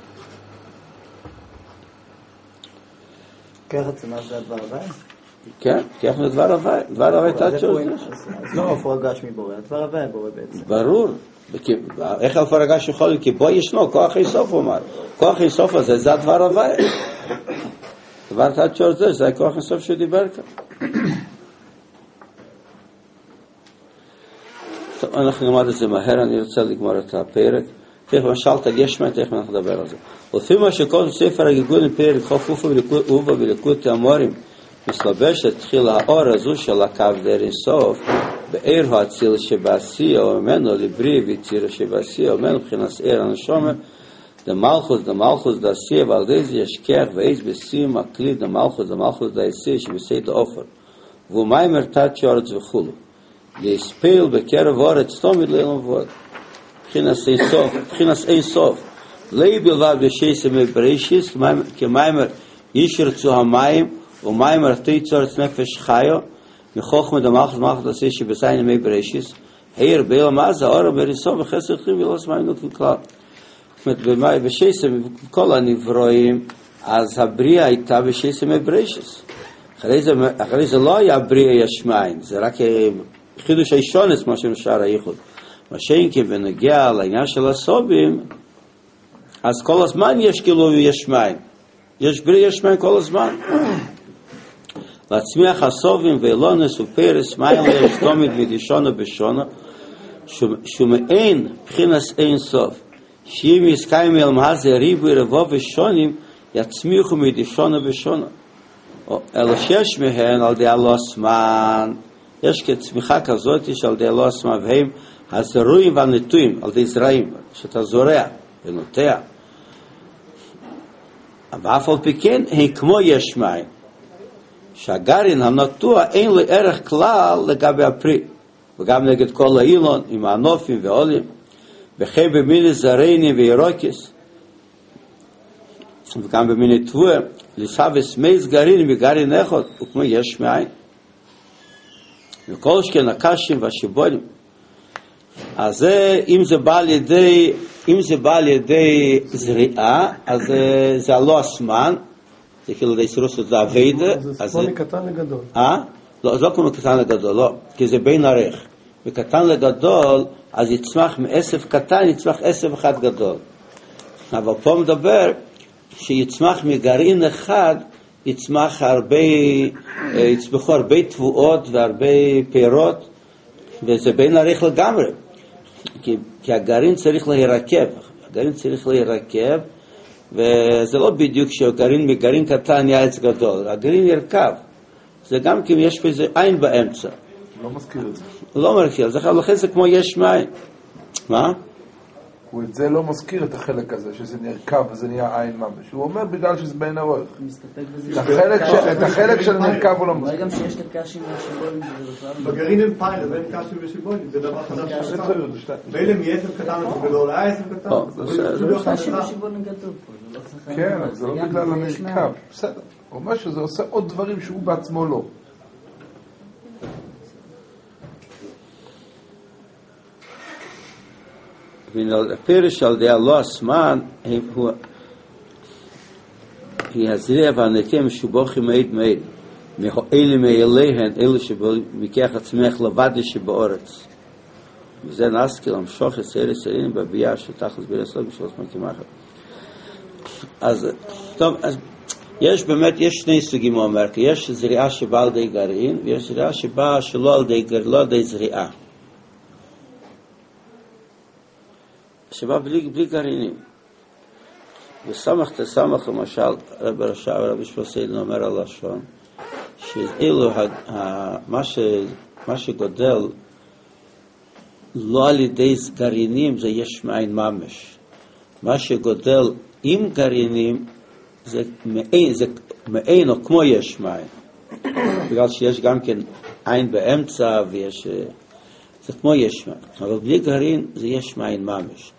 כוח עצמו זה הדבר הוואי? כן, כוח זה דבר הוואי. דבר הוואי תת שורץ. לא אופר הגש מבורא, הדבר הוואי בורא בעצם. ברור. איך אופר הגש יכול? כי בו ישנו כוח איסוף, הוא אומר. כוח איסוף הזה זה הדבר הוואי. דבר תת שורץ זה, זה הכוח איסוף שדיבר כאן. טוב, אנחנו נלמד את זה מהר, אני רוצה לגמור את הפרק. תכף משלת על ישמע, תכף אנחנו נדבר על זה. לפי מה שכל ספר הגיגון פרק חוף אופה וליקוט המורים מסלבש את תחיל האור הזו של הקו דר אינסוף בעיר האציל שבעשייה וממנו לבריא ויציר שבעשייה וממנו מבחינת עיר הנשומר דמלכוס דמלכוס דעשייה ועל די זה ישכח ואיז בשים הכלי דמלכוס דמלכוס דעשייה שבסי דאופר והוא מיימר תת שורץ וכולו להספיל בקרב אורץ תומד לילום ועוד מבחינת אין סוף מבחינת אין סוף לא בלבד בשייס מבראשיס כמיימר ישרצו המים ומיימר תיצורץ נפש חיו מחוכמה דמלכוס מלכוס דעשייה שבסי ימי בראשיס העיר באילם אז האור בריסו וחסר חיים ולא סמיינות וכלל זאת אומרת, בשייסם, כל הנברואים, אז הבריאה הייתה בשייסם מבראשיס. אחרי זה, אחרי זה לא היה בריאה יש מים, זה רק חידוש הישונס, מה שמשאר הייחוד. מה שאין כי בנגיע לעניין של הסובים, אז כל הזמן יש כאילו יש מים. יש בריאה יש מים כל הזמן. להצמיח הסובים ואילונס ופרס, מים יש תומד ודישונה בשונה, שמאין בחינס אין סוף. שאם יסקיים אל מהזה ריבו רבו ושונים יצמיחו מדישונה בשונה אלא שיש מהן על די הלוסמן יש כצמיחה כזאת שעל די הלוסמן והם הזרועים והנטועים על די זרעים שאתה זורע ונוטע ואף על פי כן הם כמו יש מים שהגרעין הנטוע אין לו ערך כלל לגבי הפרי וגם נגד כל האילון עם הענופים ועולים וכי במיני זרעינים וירוקס, וגם במיני תבואה, לסבס מייס גרעינים וגרעין אחד, וכמו יש מאין. וכל שכן הקשים והשיבולים. אז זה, אם זה בא על ידי, אם זה בא על ידי זריעה, אז זה, זה לא הזמן, זה כאילו די סירוס, זה הווידה. זה כמו מקטן לגדול. אה? לא, זה לא כמו מקטן לגדול, לא, כי זה בין ערך. מקטן לגדול, אז יצמח מעשב קטן, יצמח עשב אחד גדול. אבל פה מדבר, שיצמח מגרעין אחד, יצמח הרבה, יצמחו הרבה תבואות והרבה פירות, וזה בין ערך לגמרי. כי, כי הגרעין צריך להירקב, הגרעין צריך להירקב, וזה לא בדיוק שהגרעין מגרעין קטן נהיה עץ גדול, הגרעין ירכב. זה גם כי יש בזה עין באמצע. לא מזכיר את זה. לא מזכיר, לכן זה כמו יש מים. מה? הוא את זה לא מזכיר את החלק הזה, שזה נרכב וזה נהיה עין ממש. הוא אומר בגלל שזה בין הרוח. את החלק של נרכב הוא לא מזכיר. אולי גם שיש את הקשים והשיבולים. בגרעין אין פייל, בין קשים ושיבולים, זה דבר חדש שעשה. ואלה מעצב קטן וגדול, היה עצב קטן. קשים ושיבולים כתוב פה. כן, זה לא בגלל הנרכב. בסדר. הוא אומר שזה עושה עוד דברים שהוא בעצמו לא. והפירוש על דעה לא הזמן הוא הזריע והנקם משובחים מעיד מעיד אלה מאליהן אלה שמכך עצמך לבד שבאורץ וזה נזכיר למשוך את סעיר סעירים בביאה שתחת ברסלו בשלוש מקים אחת. אז טוב, אז יש באמת, יש שני סוגים הוא אומר, כי יש זריעה שבאה על די גרעין ויש זריעה שבאה שלא על די גרעין, לא על די זריעה שבא בלי, בלי גרעינים. וסמך תסמך למשל, רבי רשע ורבי שפוסיין אומר על לשון, שאילו מה, ש, מה שגודל לא על ידי גרעינים זה יש מאין ממש. מה שגודל עם גרעינים זה מאין, זה מאין או כמו יש מאין. בגלל שיש גם כן עין באמצע ויש, זה כמו יש מאין. אבל בלי גרעין זה יש מאין ממש.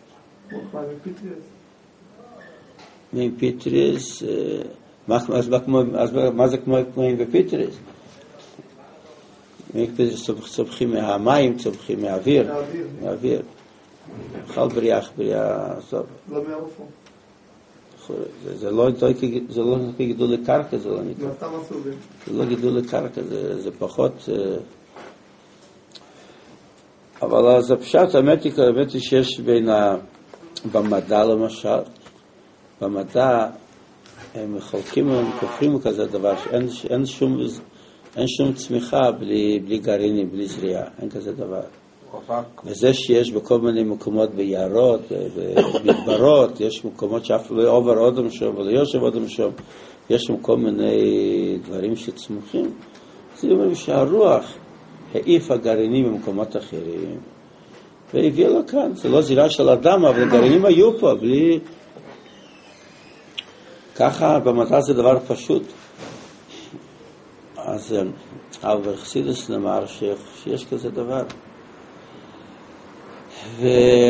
מפיטריס, אז מה זה כמו עם בפיטריס? מפיטריס צומחים מהמים, צומחים מהאוויר, מהאוויר. חל בריח, בריאה, טוב. לא מהרופו. זה לא גידול לקרקע, זה לא נקרא. סתם הסובים. זה לא גידול לקרקע, זה פחות... אבל אז הפשט, האמת היא שיש בין ה... במדע למשל, במדע הם מחלקים, הם כופרים כזה דבר, שאין אין שום, אין שום צמיחה בלי, בלי גרעינים, בלי זריעה, אין כזה דבר. וזה שיש בכל מיני מקומות ביערות, במדברות, יש מקומות שאף לא עובר אודם שם, ולא יושב אודם שם, יש שם כל מיני דברים שצמוחים. זה אומר שהרוח העיף הגרעינים במקומות אחרים, והביא לו כאן. זה לא זירה של אדם, אבל הגרעינים היו פה, בלי... ככה במדע זה דבר פשוט. אז אבל חסידס נאמר שיש כזה דבר. ו...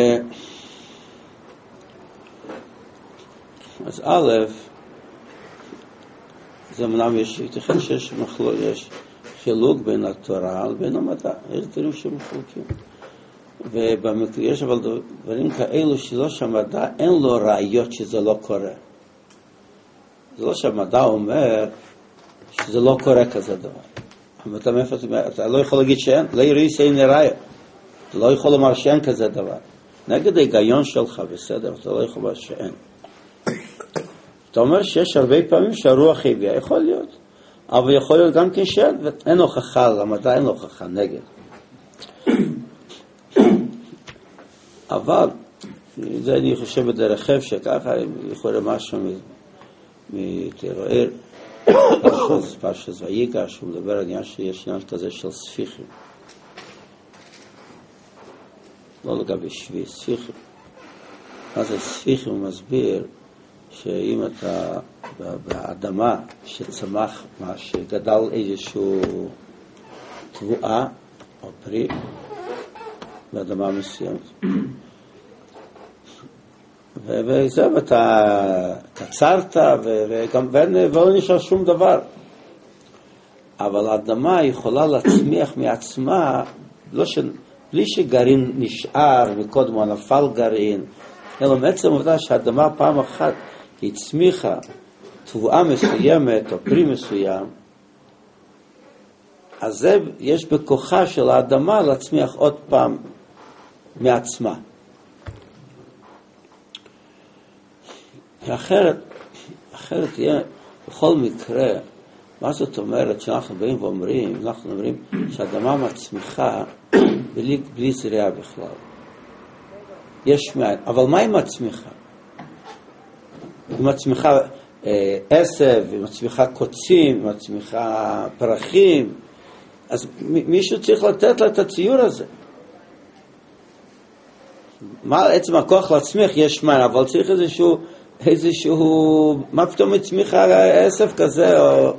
אז א', זה אמנם יש, ייתכן שיש מחלוק, יש חילוק בין התורה לבין המדע, יש דברים שמחלוקים. ובמקרה יש אבל דברים כאלו שלא שהמדע אין לו ראיות שזה לא קורה. זה לא שהמדע אומר שזה לא קורה כזה דבר. המדע מאיפה אתה לא יכול להגיד שאין, לא יראי שאין ראיה. אתה לא יכול לומר שאין כזה דבר. נגד ההיגיון שלך בסדר, אתה לא יכול לומר שאין. אתה אומר שיש הרבה פעמים שהרוח הביאה, יכול להיות. אבל יכול להיות גם כן שאין, ואין הוכחה, למדע אין הוכחה נגד. אבל, זה אני חושב בדרך חב, שככה יכול להיות משהו מתרוער, פרשת ויגש, הוא מדבר על עניין שיש עניין כזה של ספיחים. לא לגבי שבי, ספיחים. מה זה ספיחים? הוא מסביר שאם אתה באדמה שצמח, מה שגדל איזשהו תבואה או פרי, באדמה מסוימת, וזהו, אתה קצרת, וגם ולא נשאר שום דבר. אבל האדמה יכולה להצמיח מעצמה, לא ש... בלי שגרעין נשאר, מקודם הוא נפל גרעין, אלא מעצם עובדה שהאדמה פעם אחת הצמיחה תבואה מסוימת או פרי מסוים, אז זה יש בכוחה של האדמה להצמיח עוד פעם מעצמה. אחרת, אחרת תהיה בכל מקרה, מה זאת אומרת שאנחנו באים ואומרים, אנחנו אומרים שהאדמה מצמיחה בלי, בלי זריעה בכלל. יש מאין, אבל מה היא מצמיחה? היא מצמיחה אה, עשב, היא מצמיחה קוצים, היא מצמיחה פרחים, אז מישהו צריך לתת לה את הציור הזה. מה עצם הכוח להצמיח? יש מאין, אבל צריך איזשהו, איזשהו, מה פתאום מצמיחה עשב כזה או...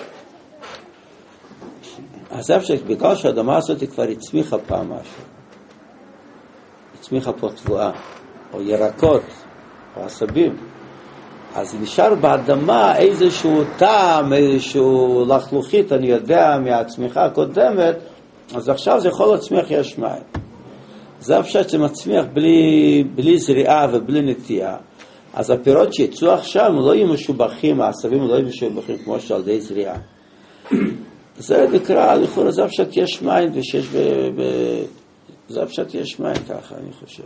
אז זה בגלל שהאדמה הזאת כבר הצמיחה פעם משהו. הצמיחה פה תבואה, או ירקות, או עשבים. אז נשאר באדמה איזשהו טעם, איזשהו לחלוכית, אני יודע, מהצמיחה הקודמת, אז עכשיו זה יכול להצמיח יש מים. זה אפשר שזה מצמיח בלי, בלי זריעה ובלי נטייה. אז הפירות שיצאו עכשיו לא יהיו משובחים, העשבים לא יהיו משובחים כמו שעל די זריעה. זה נקרא, לכאורה, זה פשוט יש מים, ושיש ב... ב... זה פשוט יש מים ככה, אני חושב.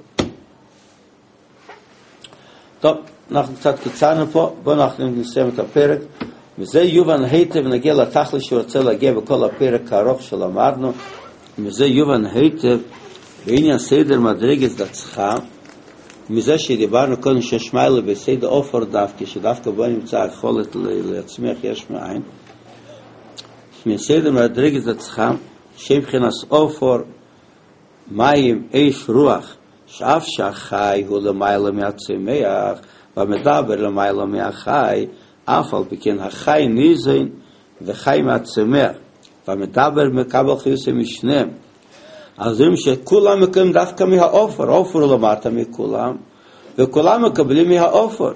טוב, אנחנו קצת קיצרנו פה, בואו אנחנו נסיים את הפרק. מזה יובן היטב, נגיע לתכל'ס שהוא רוצה להגיע בכל הפרק הארוך שלמדנו. מזה יובן היטב, בעניין סדר מדרגת דצחה, מזה שדיברנו קודם שיש מיילה בסדר אופר דווקא, שדווקא בו נמצא היכולת להצמיח יש מאין. מסדר מדרגת דצחה, שמבחינת אופר, מים, אש, רוח, שאף שהחי הוא למעלה מהצמח, ומדבר למעלה מהחי, אף על פי החי ניזון וחי מהצמח, ומדבר מקבל חיוסי משניהם. אז אומרים שכולם מקבלים דווקא מהאופר, האופר הוא למטה מכולם, וכולם מקבלים מהאופר.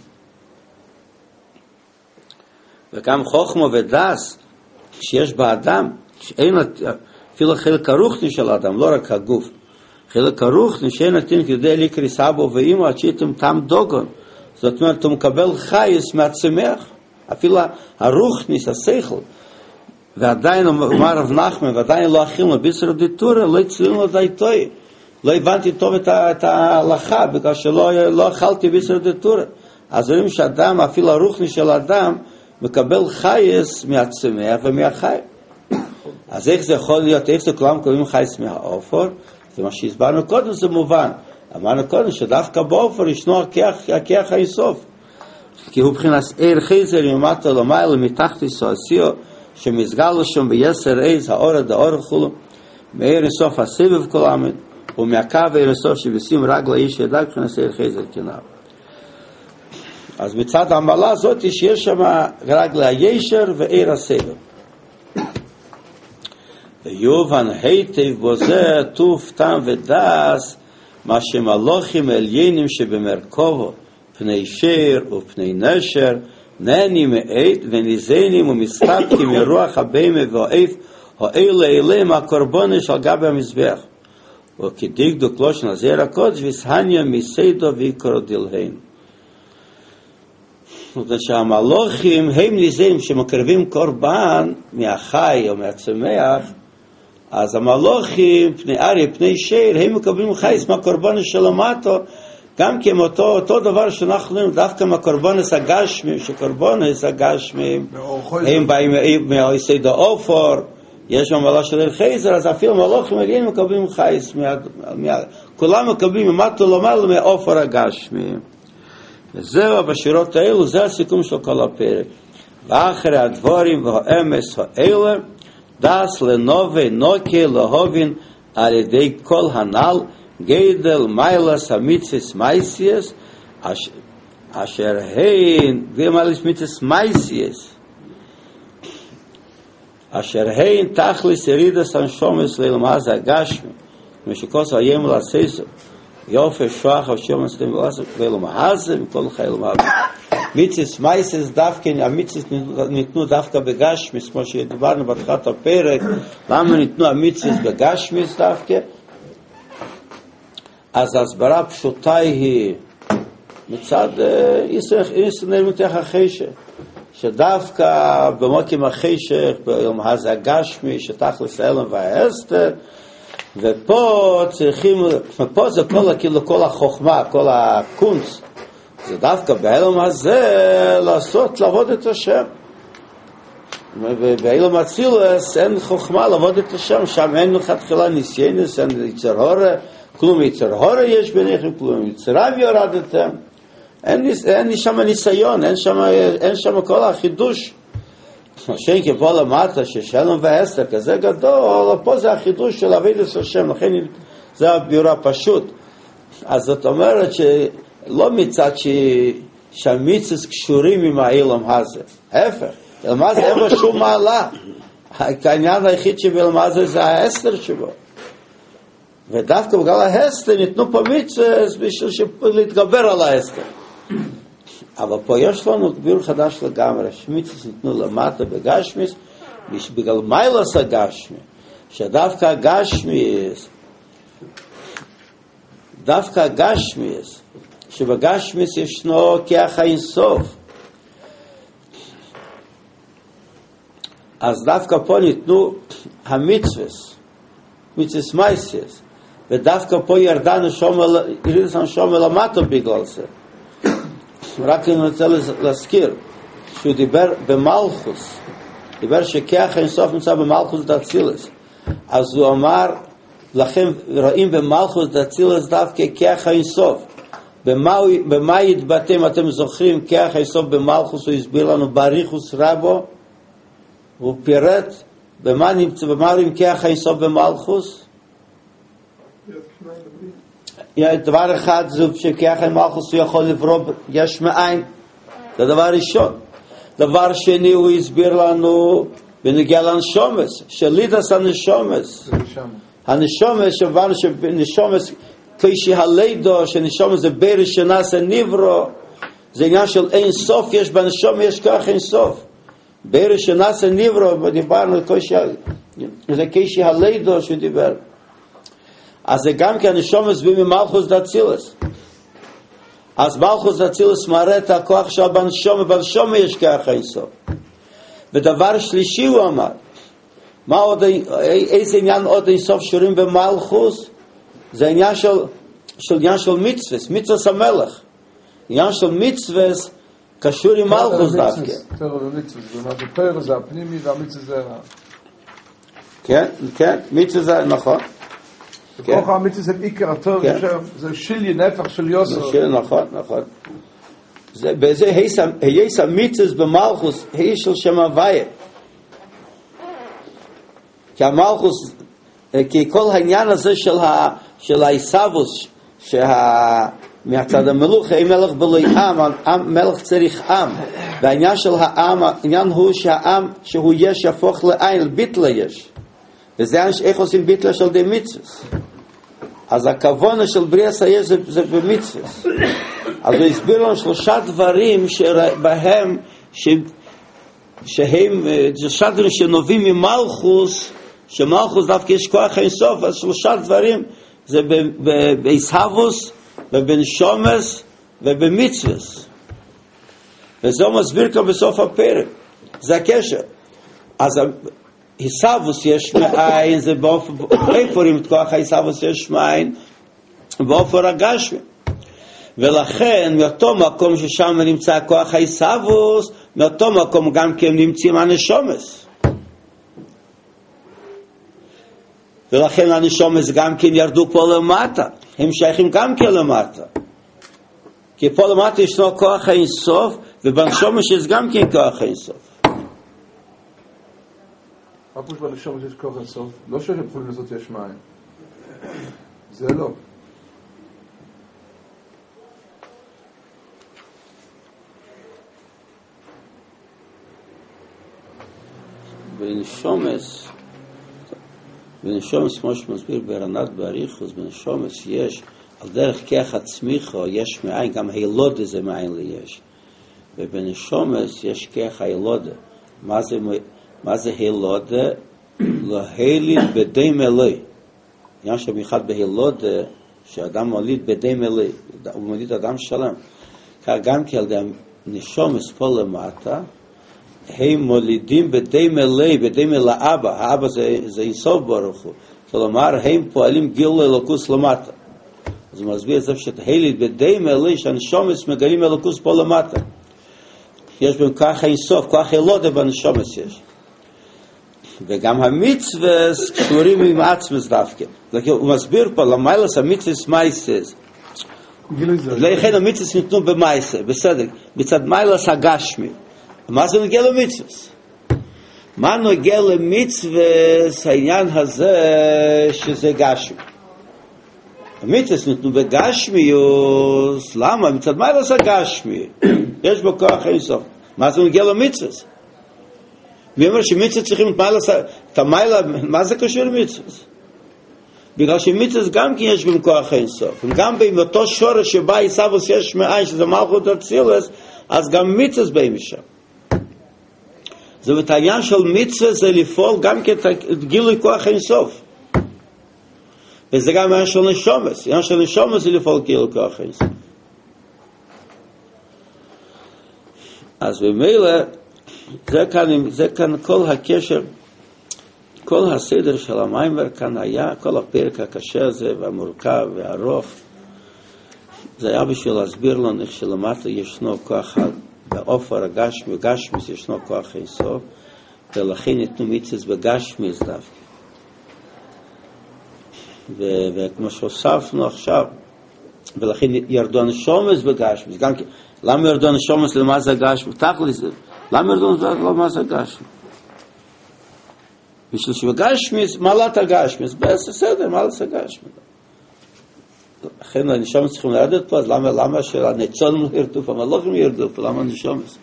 וגם חוכמה ודס, שיש באדם, שאין אפילו חלק הרוחני של האדם, לא רק הגוף, חלק הרוחני שאין נתין כדי לקרוא סבו ואימו עד שאתם תם דוגון. זאת אומרת, הוא מקבל חייס מהצמח, אפילו הרוחני, השכל, ועדיין אומר רב נחמן, ועדיין לא אכילנו בישר דיטורה, לא הצלינו די טוי, לא הבנתי טוב את, את ההלכה, בגלל שלא לא אכלתי בישר דיטורה. אז רואים שאדם, אפילו הרוחני של האדם, מקבל חייס מהצמח ומהחי. אז איך זה יכול להיות, איך זה כולם מקבלים חייס מהאופר? זה מה שהסברנו קודם, זה מובן. אמרנו קודם שדווקא באופר ישנו הכיח האיסוף. כי הוא מבחינת עיר חייזר ממטה למעלה מתחת יסועסיו, שמסגל שם ביסר עז, האורד, האורד חולו, מעיר איסוף הסבב כל עמד, ומהקו עיר איסוף שבשים רגל האיש ידע מבחינת עיר חייזר כנב. אז מצד העמלה הזאת שיש שם רגל הישר ועיר הסבב. ויובן היטב בזה טוב טעם ודס, מה שמלוכים עליינים שבמרכובו, פני שיר ופני נשר, נהנים מעט וניזנים ומשחקים מרוח הבהמה והעוף, האלה אליהם הקורבן של גבי המזבח. וכדקדוק לושן הזעיר הקודש ויסהניה מסיידו ויקרו דילהן. שהמלוכים הם ניזנים שמקרבים קורבן מהחי או מהצמח, אז המלוכים, פני אריה, פני שיר, הם מקבלים חייס מהקורבן של המטו, גם כי הם אותו, אותו דבר שאנחנו אומרים, דווקא מהקורבנס הגשמים, שקורבנס הגשמים, הם באים מהיסד האופור, יש במעלה של חייזר, אז אפילו מלוכים עליהם מקבלים חייס, מה, מה, כולם מקבלים ממטו למעלה מהאופור הגשמים. וזהו, בשירות האלו, זה הסיכום של כל הפרק. ואחרי הדבורים והאמס האלה, דס לנובה נוקה להובין על ידי כל הנ"ל, גדל מיילס המצווס מייסיאס, אשר הן, ומיילס מצווס מייסיאס, אשר הן תכלס ירידס הנשומס ללמז הגשמי, משקוס הים לעשסו, יופי, שוח, השום הסתם ועוסק, ואילו מהזה, וכל חייל מהזה. מיציס מייסס דווקא, המיציס ניתנו דווקא בגשמיס, כמו שדיברנו בתחילת הפרק, למה ניתנו המיציס בגשמיס דווקא? אז ההסברה פשוטה היא מצד ישראל מתח החשך, שדווקא במוקים החשך, ביום הזה הגשמי, שתכלס האלם והאסתר, ופה צריכים, פה זה כל, כאילו, כל החוכמה, כל הקונץ, זה דווקא באלם הזה לעשות, לעבוד את השם. ובאלם אצילס אין חוכמה לעבוד את השם, שם אין מלכתחילה ניסיינס, אין יצר הורה, כלום יצר הורה יש ביניכם, כלום יצרם יורדתם, אין, אין שם ניסיון, אין שם, אין שם כל החידוש. שאין כפה למטה, ששלום ואסתר כזה גדול, פה זה החידוש של עבודת השם, לכן זה הביור הפשוט. אז זאת אומרת שלא מצד ש... שהמיצוס קשורים עם האילם הזה, ההפך, אילם הזה אין בו שום מעלה, העניין היחיד שבאילם הזה זה האסתר שבו, ודווקא בגלל האסתר ניתנו פה מיצוס בשביל להתגבר על האסתר. אבל פה יש לנו ביור חדש לגמרי, שמיצוס ניתנו למטה בגשמיס, בגלל מיילס הגשמי, שדווקא הגשמיס, דווקא הגשמיס, שבגשמיס ישנו כיח האינסוף, אז דווקא פה ניתנו המצווס, מצווס מייסס, ודווקא פה ירדה נשום למטה בגלל זה. רק אני רוצה להזכיר שהוא דיבר במלכוס, דיבר שכיח האינסוף נמצא במלכוס דאצילס, אז הוא אמר לכם רואים במלכוס דאצילס דווקא כיח האינסוף. במה, במה יתבטא, אתם זוכרים, כיח האינסוף במלכוס, הוא הסביר לנו באריכוס רבו, הוא פירט במה נמצא, במה רואים כיח האינסוף במלכוס? דבר אחד זה שכיח המלכוס הוא יכול לברוא יש מאין, זה דבר ראשון. דבר שני הוא הסביר לנו בנגיע לנשומס, שלידס הנשומס, הנשומס שבאנו שנשומס כפי הלידו, שנשומס זה בר שנעשה נברו, זה עניין של אין סוף, יש בנשומס יש כוח אין סוף, בר שנעשה נברו, דיברנו זה כפי הלידו שדיבר. אז זה גם כי הנשום מסביר ממלכוס דאצילס, אז מלכוס דאצילס מראה את הכוח של בנשום, ובנשום יש כוח אינסוף. ודבר שלישי הוא אמר, מה עוד, איזה עניין עוד אינסוף שורים במלכוס? זה עניין של, של עניין של מצווס, מצווס המלך. עניין של מצווס קשור עם מלכוס דווקא. תראה במצווס, זאת אומרת, תראה זה הפנימי והמצווס זה... כן, כן, מצווס זה נכון. כוח המצווס זה עיקר התור, זה שילי נפח של יוסר. שילי, נכון, נכון. בזה יש המצווס במלכוס, היא של שם הוויה. כי המלכוס, כי כל העניין הזה של האיסאבוס, מהצד המלוך, אין מלך בלי עם, מלך צריך עם. והעניין של העם, העניין הוא שהעם, שהוא יש, יפוך לעין, ביטלה יש. וזה איך עושים ביטלה של די מצווס. אז הכוונה של בריאס היש זה, זה במצווס. אז הוא הסביר לנו שלושה דברים שבהם, ש, שהם, שלושה דברים שנובעים ממלכוס, שמלכוס דווקא יש כוח אינסוף, אז שלושה דברים זה באיסהבוס, ובנשומס, ובמצווס. וזה הוא מסביר כאן בסוף הפרק. זה הקשר. אז היסאבוס יש מאין, זה באופן, איפה רואים את כוח היסאבוס יש מאין? באופן הגשמי. ולכן, מאותו מקום ששם נמצא כוח היסאבוס, מאותו מקום גם כן נמצאים הנשומס. ולכן הנשומס גם כן ירדו פה למטה. הם שייכים גם כן למטה. כי פה למטה ישנו כוח האינסוף, ובנשומס יש גם כן כוח האינסוף. מה פשוט בנשום שיש כוח אינסוף? לא שהם יכולים לעשות יש מים. זה לא. בנשומס, כמו שמסביר ברנת באריכוס, בנשומס יש על דרך כיח הצמיחו יש מאין, גם הילודה זה מאין ליש. ובנשומס יש כיח הילודה. מה זה, מה זה הילודה? להליד בדי מלא. עניין שבמיוחד בהילודה, שאדם מוליד בדי מלא, הוא מוליד אדם שלם. כך גם כי על די נשומס פה למטה, הם מולידים בדי מלא, בדי מלא אבא. האבא זה, זה אינסוף ברוך הוא. כלומר, הם פועלים גילו אלוקוס למטה. אז הוא מסביר את זה שההליד בדי מלא, שהנשומס מגלים אלוקוס פה למטה. יש בהם כוח אינסוף, כוח אלודה בנשומס יש. וגם המצווס קשורים עם עצמס דווקא. הוא מסביר פה, למיילס המצווס מייסס. לכן המצווס ניתנו במייסה, בסדר. מצד מיילס הגשמי. מה זה נוגע למצווס? מה נוגע למצווס העניין הזה שזה גשמי? המצווס ניתנו בגשמיוס, למה? מצד מיילס הגשמי. יש בו כוח אינסוף. מה זה נוגע למצווס? מי אומר שמצווס צריכים את מיילס, את המיילה, מה זה קשור למצווס? בגלל שמצווס גם כן יש בהם כוח אינסוף. גם באותו שורש שבא עיסאוויס יש מאין, שזה מלכות אצילס, אז גם מצווס באים משם. זאת העניין של מצווה זה לפעול גם כאת גילוי כוח אינסוף. וזה גם העניין של נשומס. העניין של נשומס זה לפעול גילוי כוח אינסוף. אז במילא, זה כאן, זה כאן כל הקשר, כל הסדר של המיימר כאן היה, כל הפרק הקשה הזה והמורכב והארוך, זה היה בשביל להסביר לנו איך שלמטה ישנו כוח באופר הגשמי, גשמיס ישנו כוח אינסוף, ולכן ניתנו מצווס בגשמיס דווקא. וכמו שהוספנו עכשיו, ולכן ירדו הנשומס בגשמיס, גם כי, למה ירדו הנשומס למה זה גשמיס? תכלי זה, למה ירדו הנשומס למה זה גשמיס? בשביל שבגשמיס, מעלת הגשמיס, בסדר, מעלת הגשמיס. לכן הנשומס צריכים לרדת פה, אז למה, למה שהנצון לא ירדו פה, המלוכים ירדו פה, למה הנשומס?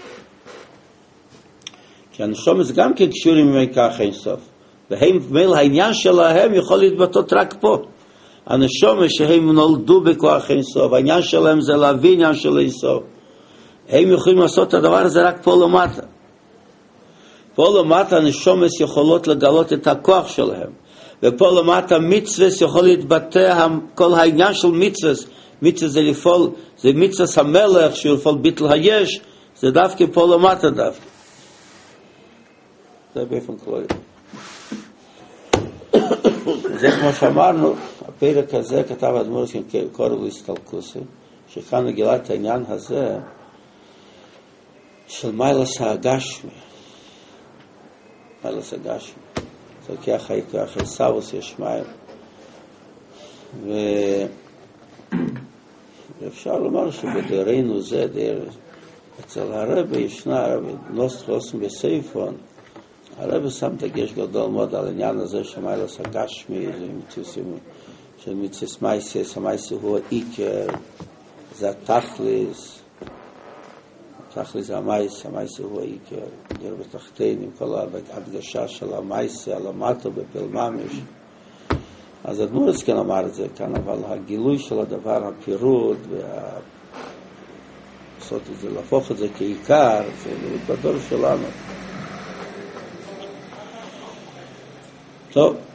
כי הנשומס גם כן קשורים עם כוח אינסוף, והם, מיל העניין שלהם יכול להתבטאות רק פה. הנשומס שהם נולדו בכוח אינסוף, העניין שלהם זה להביא עניין של אינסוף. הם יכולים לעשות את הדבר הזה רק פה למטה. פה למטה הנשומס יכולות לגלות את הכוח שלהם. ופה למטה מצווס יכול להתבטא, כל העניין של מצווס, מצווס זה לפעול, זה מצווס המלך שהוא לפעול ביטל היש, זה דווקא פה למטה דווקא. זה באופן כללי. זה כמו שאמרנו, הפרק הזה כתב אדמו"ר קורא להסתלקוסי, שכאן נגילה את העניין הזה של מיילס הגשמי. מיילס הגשמי. זה ככה ככה עיסאוויס יש מים. ו... ואפשר לומר שבדורנו זה דרך. אצל הרב ישנה, הרב נוסטרוסם בסייפון, הרב שם דגש גדול מאוד על העניין הזה שמיילס הגשמי, של מצווס מייסס, המייסס הוא העיקר, זה התכליס, התכליס זה המייס, המייס הוא העיקר, נראה בתחתין עם כל ההדגשה של המייס, על המטו בפל ממש. אז אדמו"ר כן אמר את זה כאן, אבל הגילוי של הדבר, הפירוד, וה... לעשות את זה, להפוך את זה כעיקר, זה בדור שלנו. טוב.